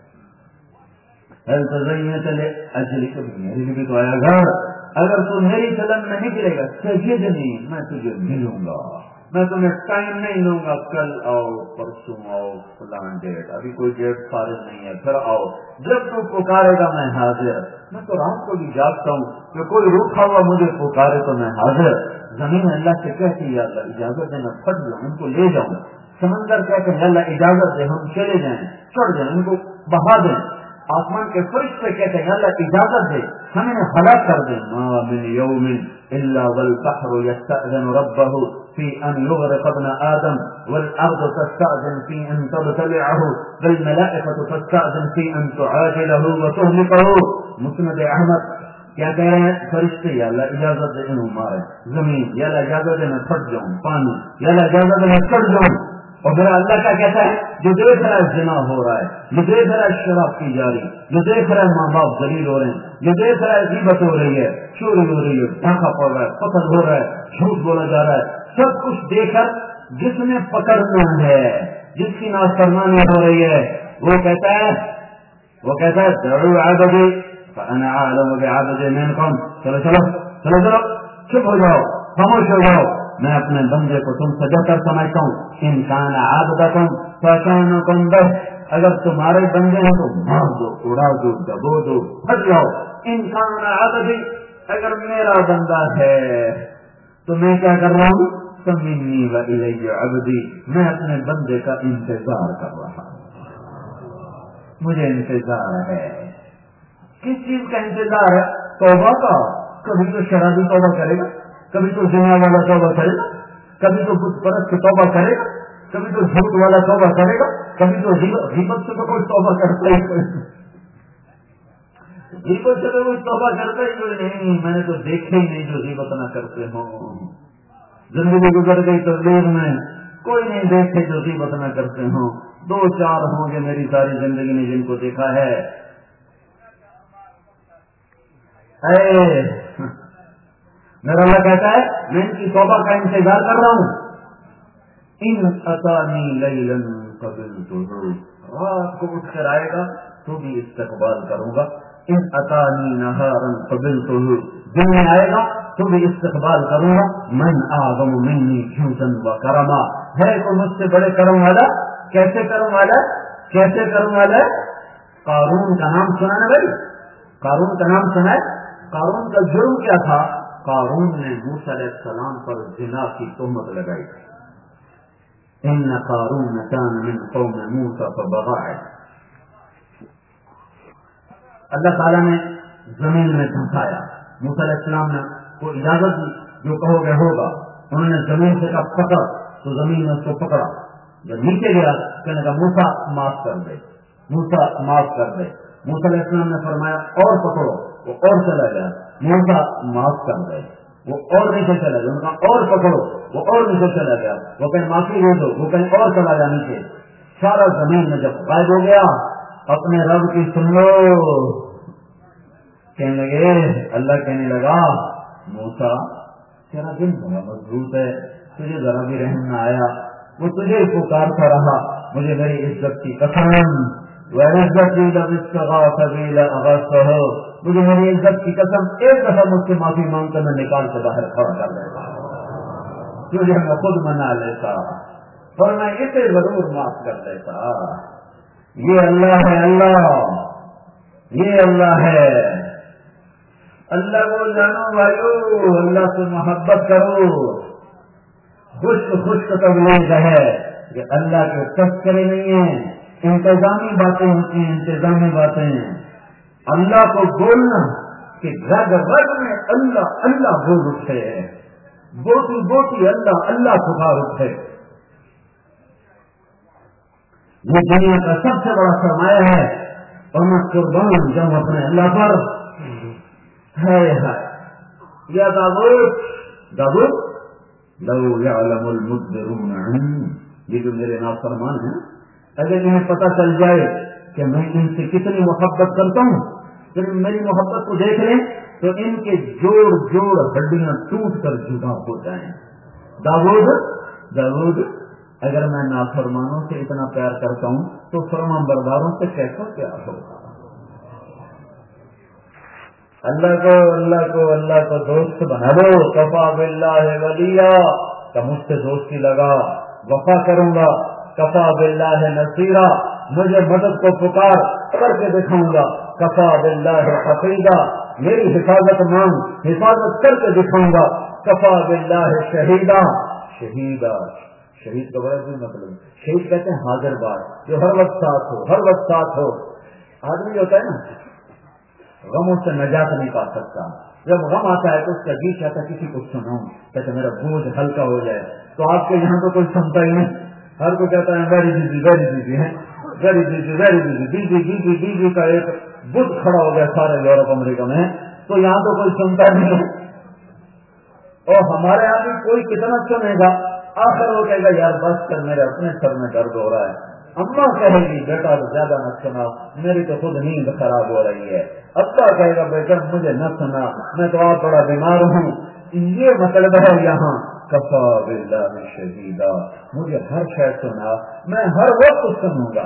هل تزينت لأجلي، کبھی میرے لیے بھی تو آیا گھر. اگر تو میری چلن میں نہیں گرے گا سجدنی، میں تجھے ملوں گا، میں تمہیں ٹائم نہیں لوں گا، کل آؤ، پرسوں آؤ، فلان ڈیٹ، ابھی کوئی ڈیٹ فارغ نہیں ہے، پھر آؤ، جب تو پکارے گا میں حاضر. میں تو رات کو بھی جاگتا ہوں کہ کوئی روکھا ہوا مجھے پکارے تو میں حاضر. زمین اللہ سے کہتی ہے اللہ اجازت دے میں پھٹ جاؤں، ان کو لے جاؤں. سمندر کہتے ہیں اللہ اجازت دے ہم چلے جائیں، چڑھ جائیں، ان کو بہا دیں. آسمان کے فرشتے کہتے ہیں اللہ اجازت دے ہمیں ہلاک کر دیں. ما من یوم الا والبحر یستأذن ربه في ان یغرق ابن آدم والارض تستأذن في ان تبتلعه والملائکة تستأذن في ان تعاجله وتهلكه. مسند احمد کیا کہہ رہے ہیں فرشتے، یا اللہ اجازت دے انہوں مارے. زمین، یا اللہ اجازت دے میں پھٹ جاؤں. پانی، یا اللہ اجازت دے میں چڑھ جاؤں. اور پھر اللہ کیا کہتا ہے جو دیکھ رہا ہے زنا ہو رہا ہے، جو دیکھ رہا ہے شراب کی جا رہی، جو دیکھ رہا ہے ماں باپ ذلیل ہو رہے ہیں، جو دیکھ رہا ہے غیبت ہو رہی ہے، چوری ہو رہی ہے، ڈاکہ پڑ رہا ہے، قتل ہو رہا ہے، جھوٹ بولا جا رہا ہے، سب کچھ دیکھ کر جس نے پکڑنا ہے، جس کی نافرمانی ہو رہی ہے، وہ کہتا ہے وہ کہتا ہے دعوا عبدی فانا اعلم بعبدی منکم، چلو چلو چلو چلو چپ ہو جاؤ، خاموش ہو جاؤ، میں اپنے بندے کو تم سے بہتر سمجھتا ہوں. ان کان عابدکم فکانکم بہ، اگر تمہارے بندے ہیں تو مار دو، اڑا دو، دبو دو، پھٹ جاؤ. ان کان عابدی، اگر میرا بندہ ہے تو میں کیا کر رہا ہوں، فمنی والی عبدی، میں اپنے بندے کا انتظار کر رہا ہوں، مجھے انتظار ہے. کس چیز کا انتظار ہے؟ توبہ کا. کبھی تو شرابی توبہ کرے گا، کبھی تو زنا والا توبہ کرے گا، کبھی تو بت پرست توبہ کرے گا، کبھی تو جھوٹ والا توبہ کرے گا، کبھی تو غیبت سے تو کوئی توبہ کرتا ہی کوئی غیبت سے تو کوئی توبہ کرتا ہی کوئی نہیں. میں نے تو دیکھے ہی نہیں جو غیبت نہ کرتے ہوں. زندگی گزر گئی تبلیغ میں، کوئی نہیں دیکھے جو غیبت نہ کرتے ہوں. دو چار ہوں گے میری ساری زندگی میں جن کو دیکھا ہے. اے میرا اللہ کہتا ہے میں ان کی توبہ کا انتظار کر رہا ہوں. ان اتانی لیلا قبلتہ، رات کو اٹھ کر آئے گا تو بھی استقبال کروں گا. ان اتانی نہارا قبلتہ، دن میں آئے گا تو بھی استقبال کروں گا. من اعظم منی جودا و کرما، ہے تو مجھ سے بڑے کرم والا. کیسے کرم والا، کیسے کرم والا؟ قارون کا نام سنا ہے بھائی، قارون کا نام سنا ہے. قارون کا جرم کیا تھا؟ قارون نے موسیٰ علیہ السلام پر زنا کی تہمت لگائی. ان قارون کان من قوم موسیٰ فبغى. اللہ تعالیٰ نے زمین میں دھمکایا. موسیٰ علیہ السلام نے کو اجازت دی جو کہو گے ہوگا. انہوں نے زمین سے کہا پکڑ، تو زمین نے اس کو پکڑا. جب نیچے گیا کہنے کا موسیٰ معاف کر دے، موسیٰ معاف کر دے. موسیٰ علیہ السلام نے فرمایا اور پکڑو، وہ اور چلا گیا. موسیٰ معاف کر دے، وہ اور نیچے چلا گیا. ان کا اور پکڑو، وہ اور نیچے چلا گیا. وہ کہیں معافی دے دو، وہ کہیں اور چلا گیا نیچے. سارا زمین میں جب غائب ہو گیا اپنے رب کی سن لو. کہنے لگے اللہ کہنے لگا موسیٰ تیرا دل بڑا مضبوط ہے، تجھے ذرا بھی رحم نہ آیا. وہ تجھے پکارتا رہا. مجھے میری عزت کی قسم، وعزتی لو استغاث بی لاغثته، مجھے میری عزت کی قسم ایک دفعہ مجھ سے معافی مانگ کر میں نکال کے باہر کھڑا کر دیتا، تجھے میں خود منا لیتا اور میں اسے ضرور معاف کر دیتا. یہ اللہ ہے، اللہ یہ اللہ ہے. اللہ کو جانو بھائیو، اللہ سے محبت کرو. خشک خشک تبلیغ ہے کہ اللہ کے تذکرے نہیں ہیں، انتظامی باتیں ہوتی ہیں، انتظامی باتیں. اللہ کو بولنا کہ رگ رگ میں اللہ اللہ بول اٹھے، بوٹی بوٹی اللہ اللہ پکار اٹھے. یہ دنیا کا سب سے بڑا سرمایہ ہے، اور میں قربان جاؤں اپنے اللہ پر. ہے یا داؤد داؤد لو یعلم المدبرون عنی، یہ جو میرے نافرمان ہیں، اگر انہیں پتہ چل جائے کہ میں ان سے کتنی محبت کرتا ہوں، پھر میری محبت کو دیکھ لیں تو ان کے جوڑ جوڑ ہڈیاں ٹوٹ کر جدا ہو جائیں. داؤد داؤد اگر میں نافرمانوں سے اتنا پیار کرتا ہوں تو فرمان برداروں سے کیسا پیار ہوگا. اللہ کو اللہ کو اللہ کو دوست بنا دو. کفا باللہ ولیا، کہ مجھ سے دوستی لگا، وفا کروں گا. کفا باللہ نصیرا، مجھے مدد کو پکار کر کے دکھاؤں گا. کفا باللہ حفیظا، میری حفاظت مانگ، حفاظت کر کے دکھاؤں گا. کفا باللہ شہیدا، شہیدا شہید کا بڑا بھی مطلب، شہید کہتے ہیں حاضر بار، جو ہر وقت ساتھ ہو، ہر وقت ساتھ ہو. آدمی ہوتا ہے نا غموں سے نجات نہیں پا سکتا. جب غم آتا ہے تو اس کا جی چاہتا کسی کو سناؤں تاکہ میرا بوجھ ہلکا ہو جائے. تو آپ کے یہاں تو کوئی سنتا ہی نہیں، ہر کو کہتا ہے ویری بزی ویری بزی ہے، very busy very busy busy busy busy کا ایک بت کھڑا ہو گیا سارے یورپ امریکہ میں. تو یہاں تو کوئی سنتا نہیں، اور ہمارے یہاں بھی کوئی کتنا سنے گا. آخر وہ کہے گا یار بس کر، میرے اپنے سر میں درد ہو رہا ہے. اماں کہے گی بیٹا زیادہ نہ سنا، میری تو خود نیند خراب ہو رہی ہے. ابا کہے گا بیٹا مجھے نہ سنا، میں تو آپ بڑا بیمار ہوں. یہ مطلب ہے یہاں کفا باللہ شہیدا، مجھے ہر شے سنا، میں ہر وقت سنوں گا.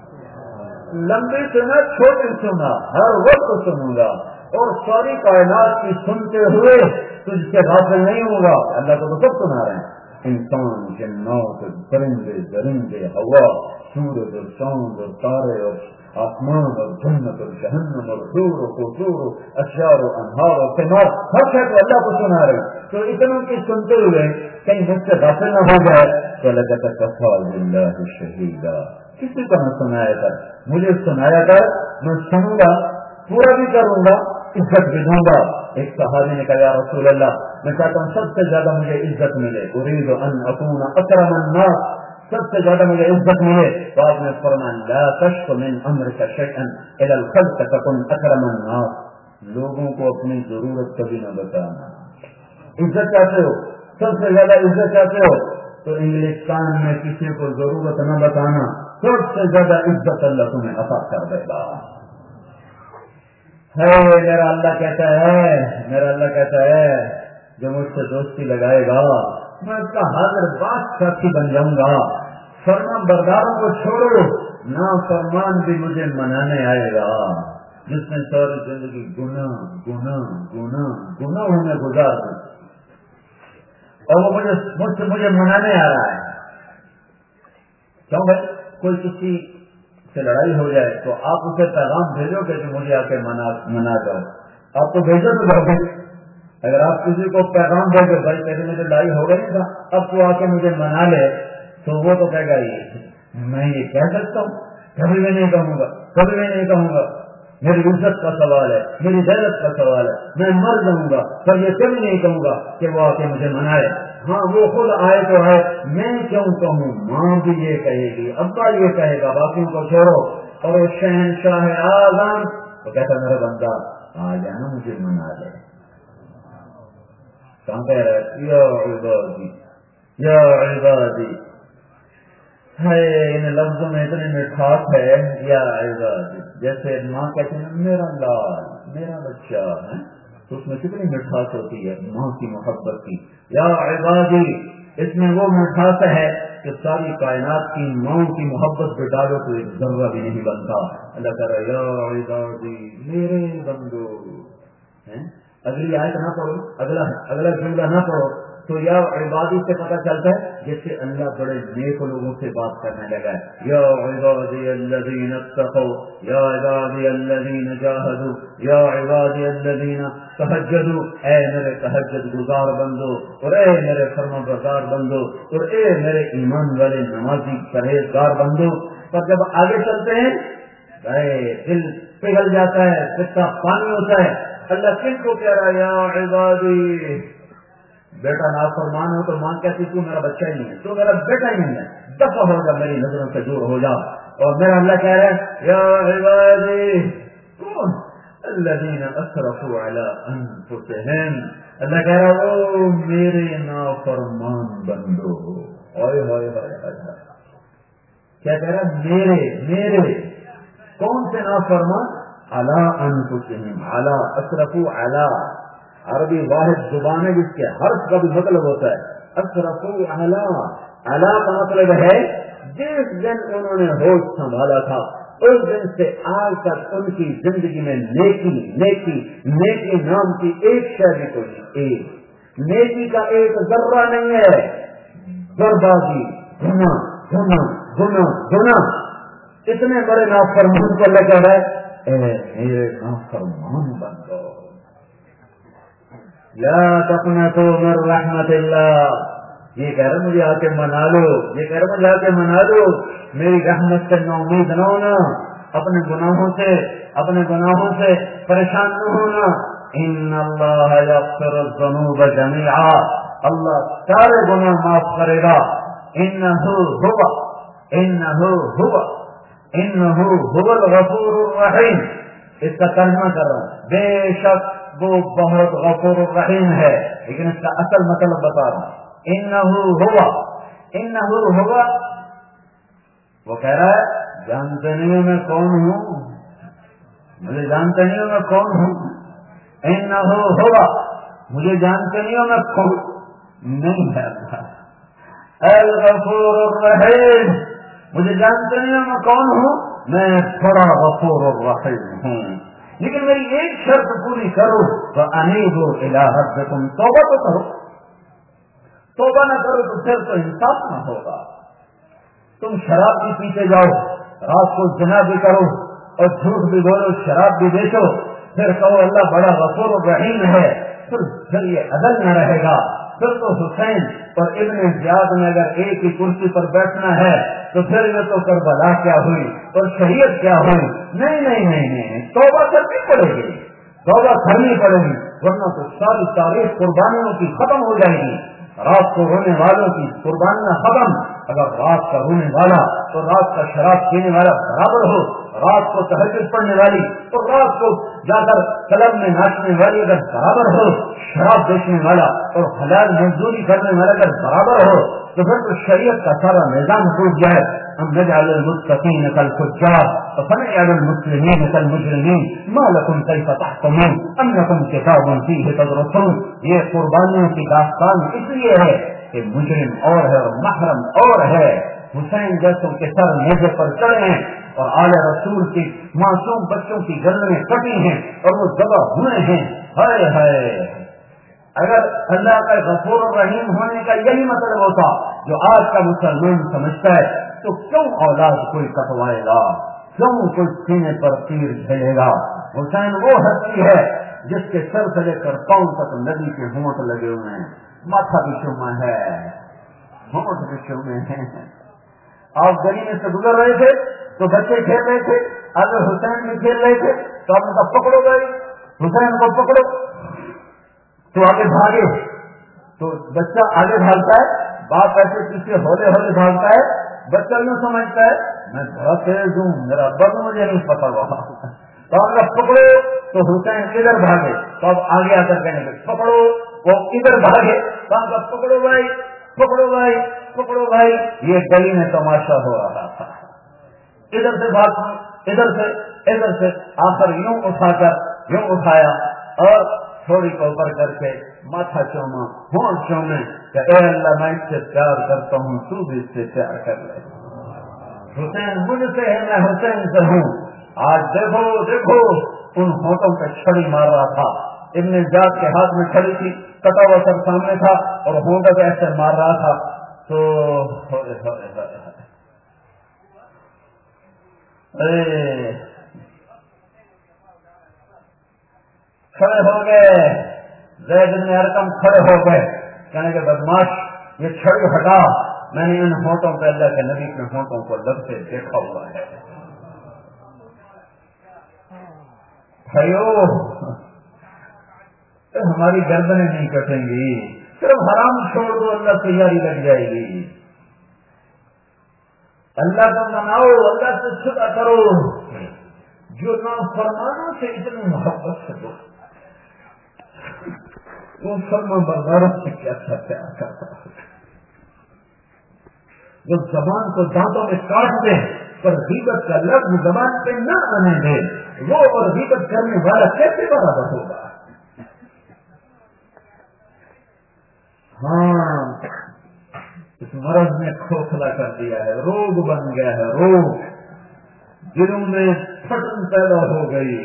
لمبی سنا چھوٹی سنا، ہر وقت سنوں گا. اور ساری کائنات کی سنتے ہوئے تجھ سے غافل نہیں ہوگا. اللہ کو تو سب سنا رہے ہیں، انسان جنات پرندے درندے ہوا سورج اور چاند اور تارے اور آسمان اور جنت اور جہنم اور حور و قصور و اشجار و انہار اور ثمار، ہر شے کو اللہ کو سنا رہے ہیں. تو اتنوں کی سنتے ہوئے کہیں مجھ سے غافل نہ ہو جائے تو اللہ کہتا کفا باللہ شہیدا، کسی کو نہ سنایا کر، مجھے سنایا کر، میں سنوں گا، پورا بھی کروں گا، عزت بھی دوں گا. ایک صحابی نے کہا یا رسول اللہ میں چاہتا ہوں سب سے زیادہ مجھے عزت ملے، اريد ان اكون اکرم الناس، سب سے زیادہ مجھے عزت ملے. تو آپ نے فرمایا لا تشف من امرك شيئا الى الخلق تكن اکرم الناس، لوگوں کو اپنی ضرورت کبھی نہ بتانا. عزت چاہتے ہو، سب سے زیادہ عزت چاہتے ہو تو انگلستان میں کسی کو ضرورت نہ بتانا، سب سے زیادہ عزت اللہ تمہیں عطا کر دے گا. ہے میرا اللہ کہتا ہے، میرا اللہ کہتا ہے جو مجھ سے دوستی لگائے گا میں اس کا حاضر باز ساتھی بن جاؤں گا. فرمان برداروں کو چھوڑو، نا فرمان بھی مجھے منانے آئے گا. جس نے ساری زندگی گناہ گناہ گناہ گناہوں میں گزار دی اور وہ مجھے مجھ سے مجھے منانے آ رہا ہے. کیوں بھائی کوئی کسی سے لڑائی ہو جائے تو آپ اسے پیغام بھیجو گے کہ مجھے آ کے منا منا کرو، آپ کو بھیجو تو جاؤ گے. اگر آپ کسی کو پیغام دو گے بھائی تیری مجھے لڑائی ہو گئی تھا اب تو آ کے مجھے منا لے، تو وہ تو کہے گا یہ میں یہ کہہ سکتا ہوں، کبھی بھی نہیں کہوں گا، کبھی بھی نہیں کہوں گا، میری عزت کا سوال ہے، میری غیرت کا سوال ہے، میں مر جاؤں گا پر یہ کبھی نہیں کہوں گا کہ وہ آ کے مجھے منائے. ہاں وہ خود آئے تو ہے، میں کیوں کہوں، ماں بھی یہ کہے گی، ابا یہ کہے گا، باقیوں کو چھوڑو. اور وہ شہنشاہ اعظم تو کہتا میرا بندہ آ جانا مجھے منا لے. کہاں کہہ رہا ہے یا عبادی یا عبادی، ہے ان لفظوں میں اتنی مٹھاس ہے. یا عبادی جیسے ماں کہتے ہیں میرا لال میرا بچہ ہے تو اس میں کتنی مٹھاس ہوتی ہے ماں کی محبت کی. یا عبادی اس میں وہ مٹھاس ہے کہ ساری کائنات کی ماں کی محبت پہ ڈالو تو ایک ذرہ بھی نہیں بنتا. اللہ کہہ رہا ہے یا عبادی میرے بندو. اگلی آیت نہ پڑھو، اگلا اگلا جملہ نہ پڑھو، تو یا عبادی سے پتہ چلتا ہے جس سے اللہ بڑے نیک لوگوں سے بات کرنے لگا ہے. یا عبادی الذین اتقوا یا عبادی الذین جاہدوا یا عبادی الذین تہجدوا، اے میرے تہجد گزار بندو اور اے میرے فرما بردار بندو اور اے میرے ایمان والے نمازی پرہیزگار بندو. پر جب آگے چلتے ہیں دل پگھل جاتا ہے، قصہ پانی ہوتا ہے. اللہ کن کو کہہ رہا ہے یا عبادی. بیٹا نافرمان ہو تو ماں کہتی تو میرا بچہ ہی نہیں ہے، تو میرا بیٹا ہی نہیں ہے، دفع ہو جا، میری نظروں سے دور ہو جا. اور میرا اللہ کہہ رہا ہے یا عبادی کون الذین اسرفوا علی انفسہم. اللہ کہہ رہا ہے او میرے نافرمان بندو. اوئے ہوئے ہوئے کیا کہہ رہا ہے؟ میرے میرے کون سے نافرمان؟ علی انفسہم. علی اسرفوا علی عربی واحد زبان ہے جس کے حرف کا بھی مطلب ہوتا ہے اسرفوا علی. علی کا مطلب ہے جس دن انہوں نے ہوش سنبھالا تھا اس دن سے آج تک ان کی زندگی میں نیکی نیکی نیکی نام کی ایک شے بھی کوئی نہیں. ایک نیکی کا ایک ذرہ نہیں ہے. بربادی، گناہ گناہ گناہ گناہ. اتنے بڑے نافرمان کو اللہ کہہ رہا ہے اے میرے نافرمان بندو لا تقنطوا من رحمت اللہ. یہ کہہ رہے مجھے آ کے منا لو، یہ کہہ رہے مجھے آ کے منا لو، میری رحمت سے نا امید نہ ہونا، اپنے گناہوں سے اپنے گناہوں سے پریشان نہ ہونا. ان اللہ یغفر الذنوب جميعا. اللہ سارے گناہ معاف کرے گا. انہ ہوا انہ ہوا انہ هو الغفور الرحیم. اس کا ترجمہ کر رہا ہوں. بے شک وہ بہت غفور الرحیم ہے، لیکن اس کا اصل مطلب بتا رہا ہوں. انہ ہوا انہ ہوا وہ کہہ رہا ہے جانتے نہیں ہوں میں کون ہوں، مجھے جانتے نہیں ہوں میں کون ہوں. انہ ہوا مجھے جانتے نہیں ہوں میں کون نہیں ہے. الغفور الرحیم مجھے جانتے نہیں ہوں میں کون ہوں، میں تھوڑا غفور الرحیم ہوں. لیکن میری ایک شرط پوری کرو تو انیبوا الی ربکم. توبہ تو کرو، توبہ نہ کرو تو پھر تو انصاف نہ ہوگا. تم شراب بھی پیتے جاؤ، رات کو زنا بھی کرو اور جھوٹ بھی بولو، شراب بھی بیچو، پھر کہو اللہ بڑا غفور الرحیم ہے، پھر پھر یہ عدل نہ رہے گا. پھر تو حسین اور ابن زیاد میں اگر ایک ہی کرسی پر بیٹھنا ہے تو پھر یہ تو کربلا کیا ہوئی اور شریعت کیا ہوئی. نہیں نہیں نہیں نہیں توبہ کرنی پڑے گی، توبہ کرنی پڑے گی، ورنہ تو ساری تاریخ قربانیوں کی ختم ہو جائے گی. رات کو رونے والوں کی قربانیاں ختم. اگر رات کا رونے والا تو رات کا شراب پینے والا برابر ہو، رات کو تہجد پڑھنے والی تو رات کو جا کر کلب میں ناچنے والی اگر برابر ہو، شراب بیچنے والا اور حلال مزدوری کرنے والا اگر برابر ہو تو پھر تو شریعت کا سارا نظام ٹوٹ جائے. ہم نجعل المتقین کالفجار فنجعل المسلمین کالمجرمین ما لکم کیف تحکمون انکم کتاب فیہ تدرسون. یہ قربانیوں کی داستان اس لیے ہے کہ مجرم اور ہے اور محرم اور ہے. حسین جیسوں کے سر میزے پر چڑھے ہیں اور اعلی رسول کی معصوم بچوں کی گردنیں کٹی ہیں اور وہ ذبح ہوئے ہیں. ہائے ہائے اگر اللہ کا غفور الرحیم ہونے کا یہی مطلب ہوتا جو آج کا مسلمان سمجھتا ہے تو کیوں اولاد کوئی کٹوائے گا، کیوں کوئی سینے پر تیر جھیلے گا. حسین وہ ہستی ہے جس کے سر سے لے کر پاؤں تک نبی کے ہونٹ لگے ہوئے ہیں، ماتھا بھی چوما ہے، ہونٹ بھی چومے ہیں. آپ گلی میں سے گزر رہے تھے تو بچے کھیل رہے تھے، اگر حسین بھی کھیل رہے تھے تو آپ نے کہا پکڑو گئی حسین کو پکڑو، تو آگے بھاگے تو بچہ آگے بھاگتا ہے، باپ ایسے پیچھے ہولے ہولے بھاگتا ہے. بچہ یوں سمجھتا ہے میں بہت تیز ہوں، میرا ابا کو مجھے نہیں پتا ہوا. تو آپ کا پکڑو تو حسین کدھر بھاگے تو آپ آگے آ کر کہنے لگے پکڑو، وہ کدھر بھاگے تو آپ کا پکڑو بھائی پکڑو بھائی پکڑو بھائی. یہ گلی میں تماشا ہو رہا تھا، ادھر سے بات ادھر سے ادھر سے، آخر یوں اٹھا کر یوں اٹھایا اور تھوڑی کو اوپر کر کے ماتھا چوما، ہونٹ چومے کہ اے اللہ میں اس سے پیار کرتا ہوں، تو بھی اس سے پیار کر لے. حسین مجھ سے ہے، میں حسین سے ہوں. آج دیکھو دیکھو ان ہونٹوں پہ چھڑی مار رہا تھا، ابن زیاد کے ہاتھ میں کھڑی تھی، کٹا ہوا سر سامنے تھا اور ہونڈا کو ایسے مار رہا تھا. تو کھڑے ہو گئے، زید بن ارقم کھڑے ہو گئے، کہنے کے بدماش یہ چھڑی ہٹا، میں نے ان ہونٹوں پہ اللہ کے نبی کے ہونٹوں کو لگتے دیکھا ہوا ہے. بھائیو ہماری گردنیں نہیں کٹیں گی، صرف حرام چھوڑ دو اللہ تیاری لگ جائے گی. اللہ کو مناؤ، اللہ سے چھپا کرو، جو نافرمانوں سے اتنی محبت سے دو وہ فرما برداروں سے کیسا پیار کرتا ہے. وہ زبان کو دانتوں میں کاٹ دے پر غیبت کا لفظ زبان پہ نہ آنے دے، وہ اور غیبت کرنے والا کیسے برابر ہوگا؟ ہاں اس مرض نے کھوکھلا کر دیا ہے، روگ بن گیا ہے، روگ دلوں میں پھٹن پیدا ہو گئی.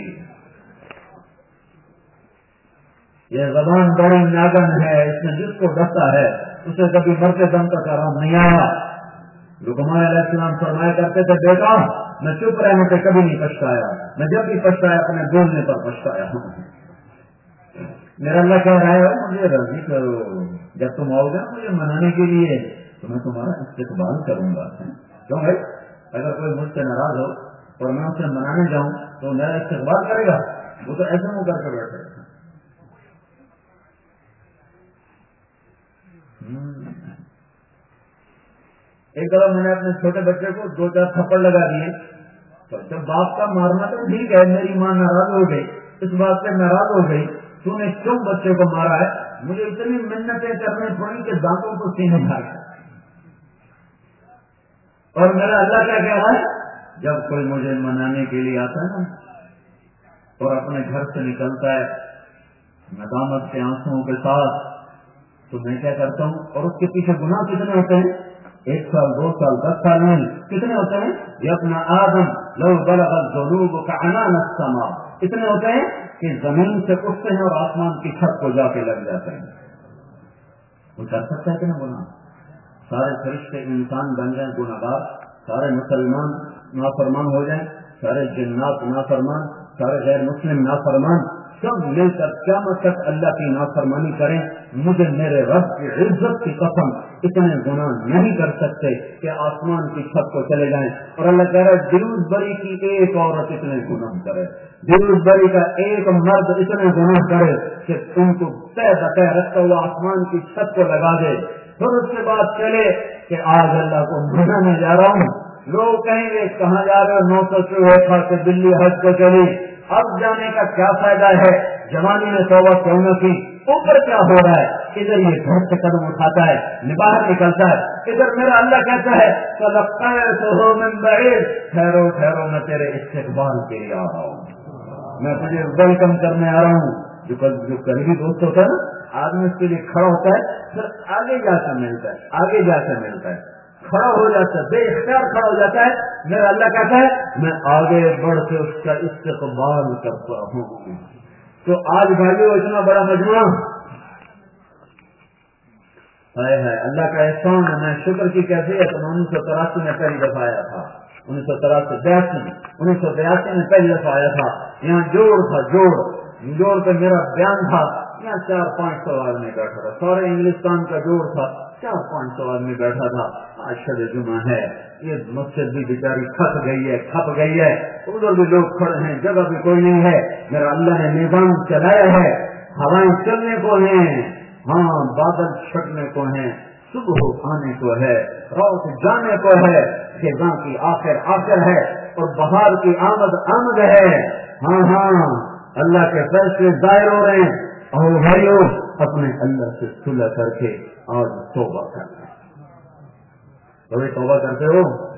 یہ زبان بڑی ناگن ہے، اس نے جس کو ڈسا ہے اسے کبھی مرتے دم تک آرام نہیں آیا. لقمان علیہ السلام فرمایا کرتے تھے بیٹا میں چپ رہنے پہ کبھی نہیں پچھتایا، میں جب بھی پچھتایا اپنے بولنے پر پچھتایا ہوں. میرا اللہ کہہ رہا ہے مجھے راضی کرو، جب تم آؤ گے مجھے منانے کے لیے تو میں تمہارا استقبال کروں گا. کیوں بھائی اگر کوئی مجھ سے ناراض ہو اور میں اسے منانے جاؤں تو میرا استقبال کرے گا؟ وہ تو ایسے منہ کر کے بیٹھے. ایک دفعہ میں نے اپنے چھوٹے بچے کو دو چار تھپڑ لگا دیے. جب باپ کا مارنا تو ٹھیک ہے، میری ماں ناراض ہو گئی، اس بات سے ناراض ہو گئی تو نے کیوں بچے کو مارا ہے؟ مجھے اتنی منتیں کرنی پڑی کہ دانتوں کو سینے کھا گیا. اور میرا اللہ کیا کہہ رہا ہے، جب کوئی مجھے منانے کے لیے آتا ہے نا اور اپنے گھر سے نکلتا ہے ندامت کے آنسوؤں کے ساتھ تو میں کیا کرتا ہوں، اور اس کے پیچھے گناہ کتنے ہوتے ہیں؟ ایک سال، دو سال، دس سال نہیں، کتنے ہوتے ہیں؟ یہ اپنا آدم لو بلغ الذنوب كعنان السماء، اتنے ہوتے ہیں کہ زمین سے اٹھتے ہیں اور آسمان کی چھت کو جا کے لگ جاتے ہیں. وہ کر سکتا ہے کہ نہ گناہ؟ سارے فرشتے انسان بن جائیں گناہگار، سارے مسلمان نافرمان ہو جائیں، سارے جنات نافرمان، سارے غیر مسلم نافرمان، سب مل کر قیامت تک اللہ کی نافرمانی کریں، مجھے میرے رب کی عزت کی قسم اتنے گناہ نہیں کر سکتے کہ آسمان کی چھت کو چلے جائیں. اور اللہ کہہ رہا ہے ڈیوز بری کی ایک عورت اتنے گناہ کرے، ڈیوز بری کا ایک مرد اتنے گناہ کرے کہ ان کو طے بطے رکھتا ہوا آسمان کی چھت کو لگا دے. پھر اس کے بعد چلے کہ آج اللہ کو منانے جا رہا ہوں. لوگ کہیں گے کہاں جا رہے ہو؟ نو سو چوہے کھا کے دلی حج کو چلی. اب جانے کا کیا فائدہ ہے؟ جوانی میں توبہ کیوں نہ کی؟ اوپر کیا ہو رہا ہے؟ ادھر یہ گھر سے قدم اٹھاتا ہے، باہر نکلتا ہے، ادھر میرا اللہ کہتا ہے فَلَقَّيْتُهُ مِن بَعِيدٍ، ٹھہرو ٹھہرو میں تیرے استقبال کے لیے آ رہا ہوں، میں تجھے ویلکم کرنے آ رہا ہوں. جو جو قریبی دوست ہوتا ہے نا آدمی اس کے لیے کھڑا ہوتا ہے، پھر آگے جا کے ملتا ہے، آگے جا کے ملتا ہے، کھڑا ہو جاتا ہے، بے اختیار کھڑا ہو جاتا ہے. میرا اللہ کہتا ہے میں آگے بڑھ کے اس کا استقبال کرتا ہوں. تو آج بھائیو اتنا بڑا مجموعہ ہے ہے اللہ کا احسان ہے. میں شکر کی کیفیت انیس سو تراسی میں پہلی دفعہ آیا تھا، انیس سو تراسی بیاسی انیس سو بیاسی میں پہلی دفعہ آیا تھا. یہاں جوڑ تھا، جوڑ جوڑ پہ میرا بیان تھا. یہاں چار پانچ سو آدمی بیٹھا تھا، سارے انگلستان کا جوڑ تھا، چار پانچ سو آدمی بیٹھا تھا. آج شب جمعہ ہے، یہ مسجد بھی بیچاری کھپ گئی ہے کھپ گئی ہے ادھر بھی لوگ کھڑے ہیں، جگہ بھی کوئی نہیں ہے. میرا اللہ نے نظام چلایا ہے، ہوائیں چلنے کو ہیں، ہاں بادل چھٹنے کو ہیں، صبح آنے کو ہے، رات جانے کو ہے، خزاں کی آخر آخر ہے اور بہار کی آمد آمد ہے. ہاں ہاں اللہ کے فیصلے ظاہر ہو رہے ہیں. اور بھائیو اپنے اللہ سے صلح کر کے آج توبہ کرنا. توبہ کرتے ہو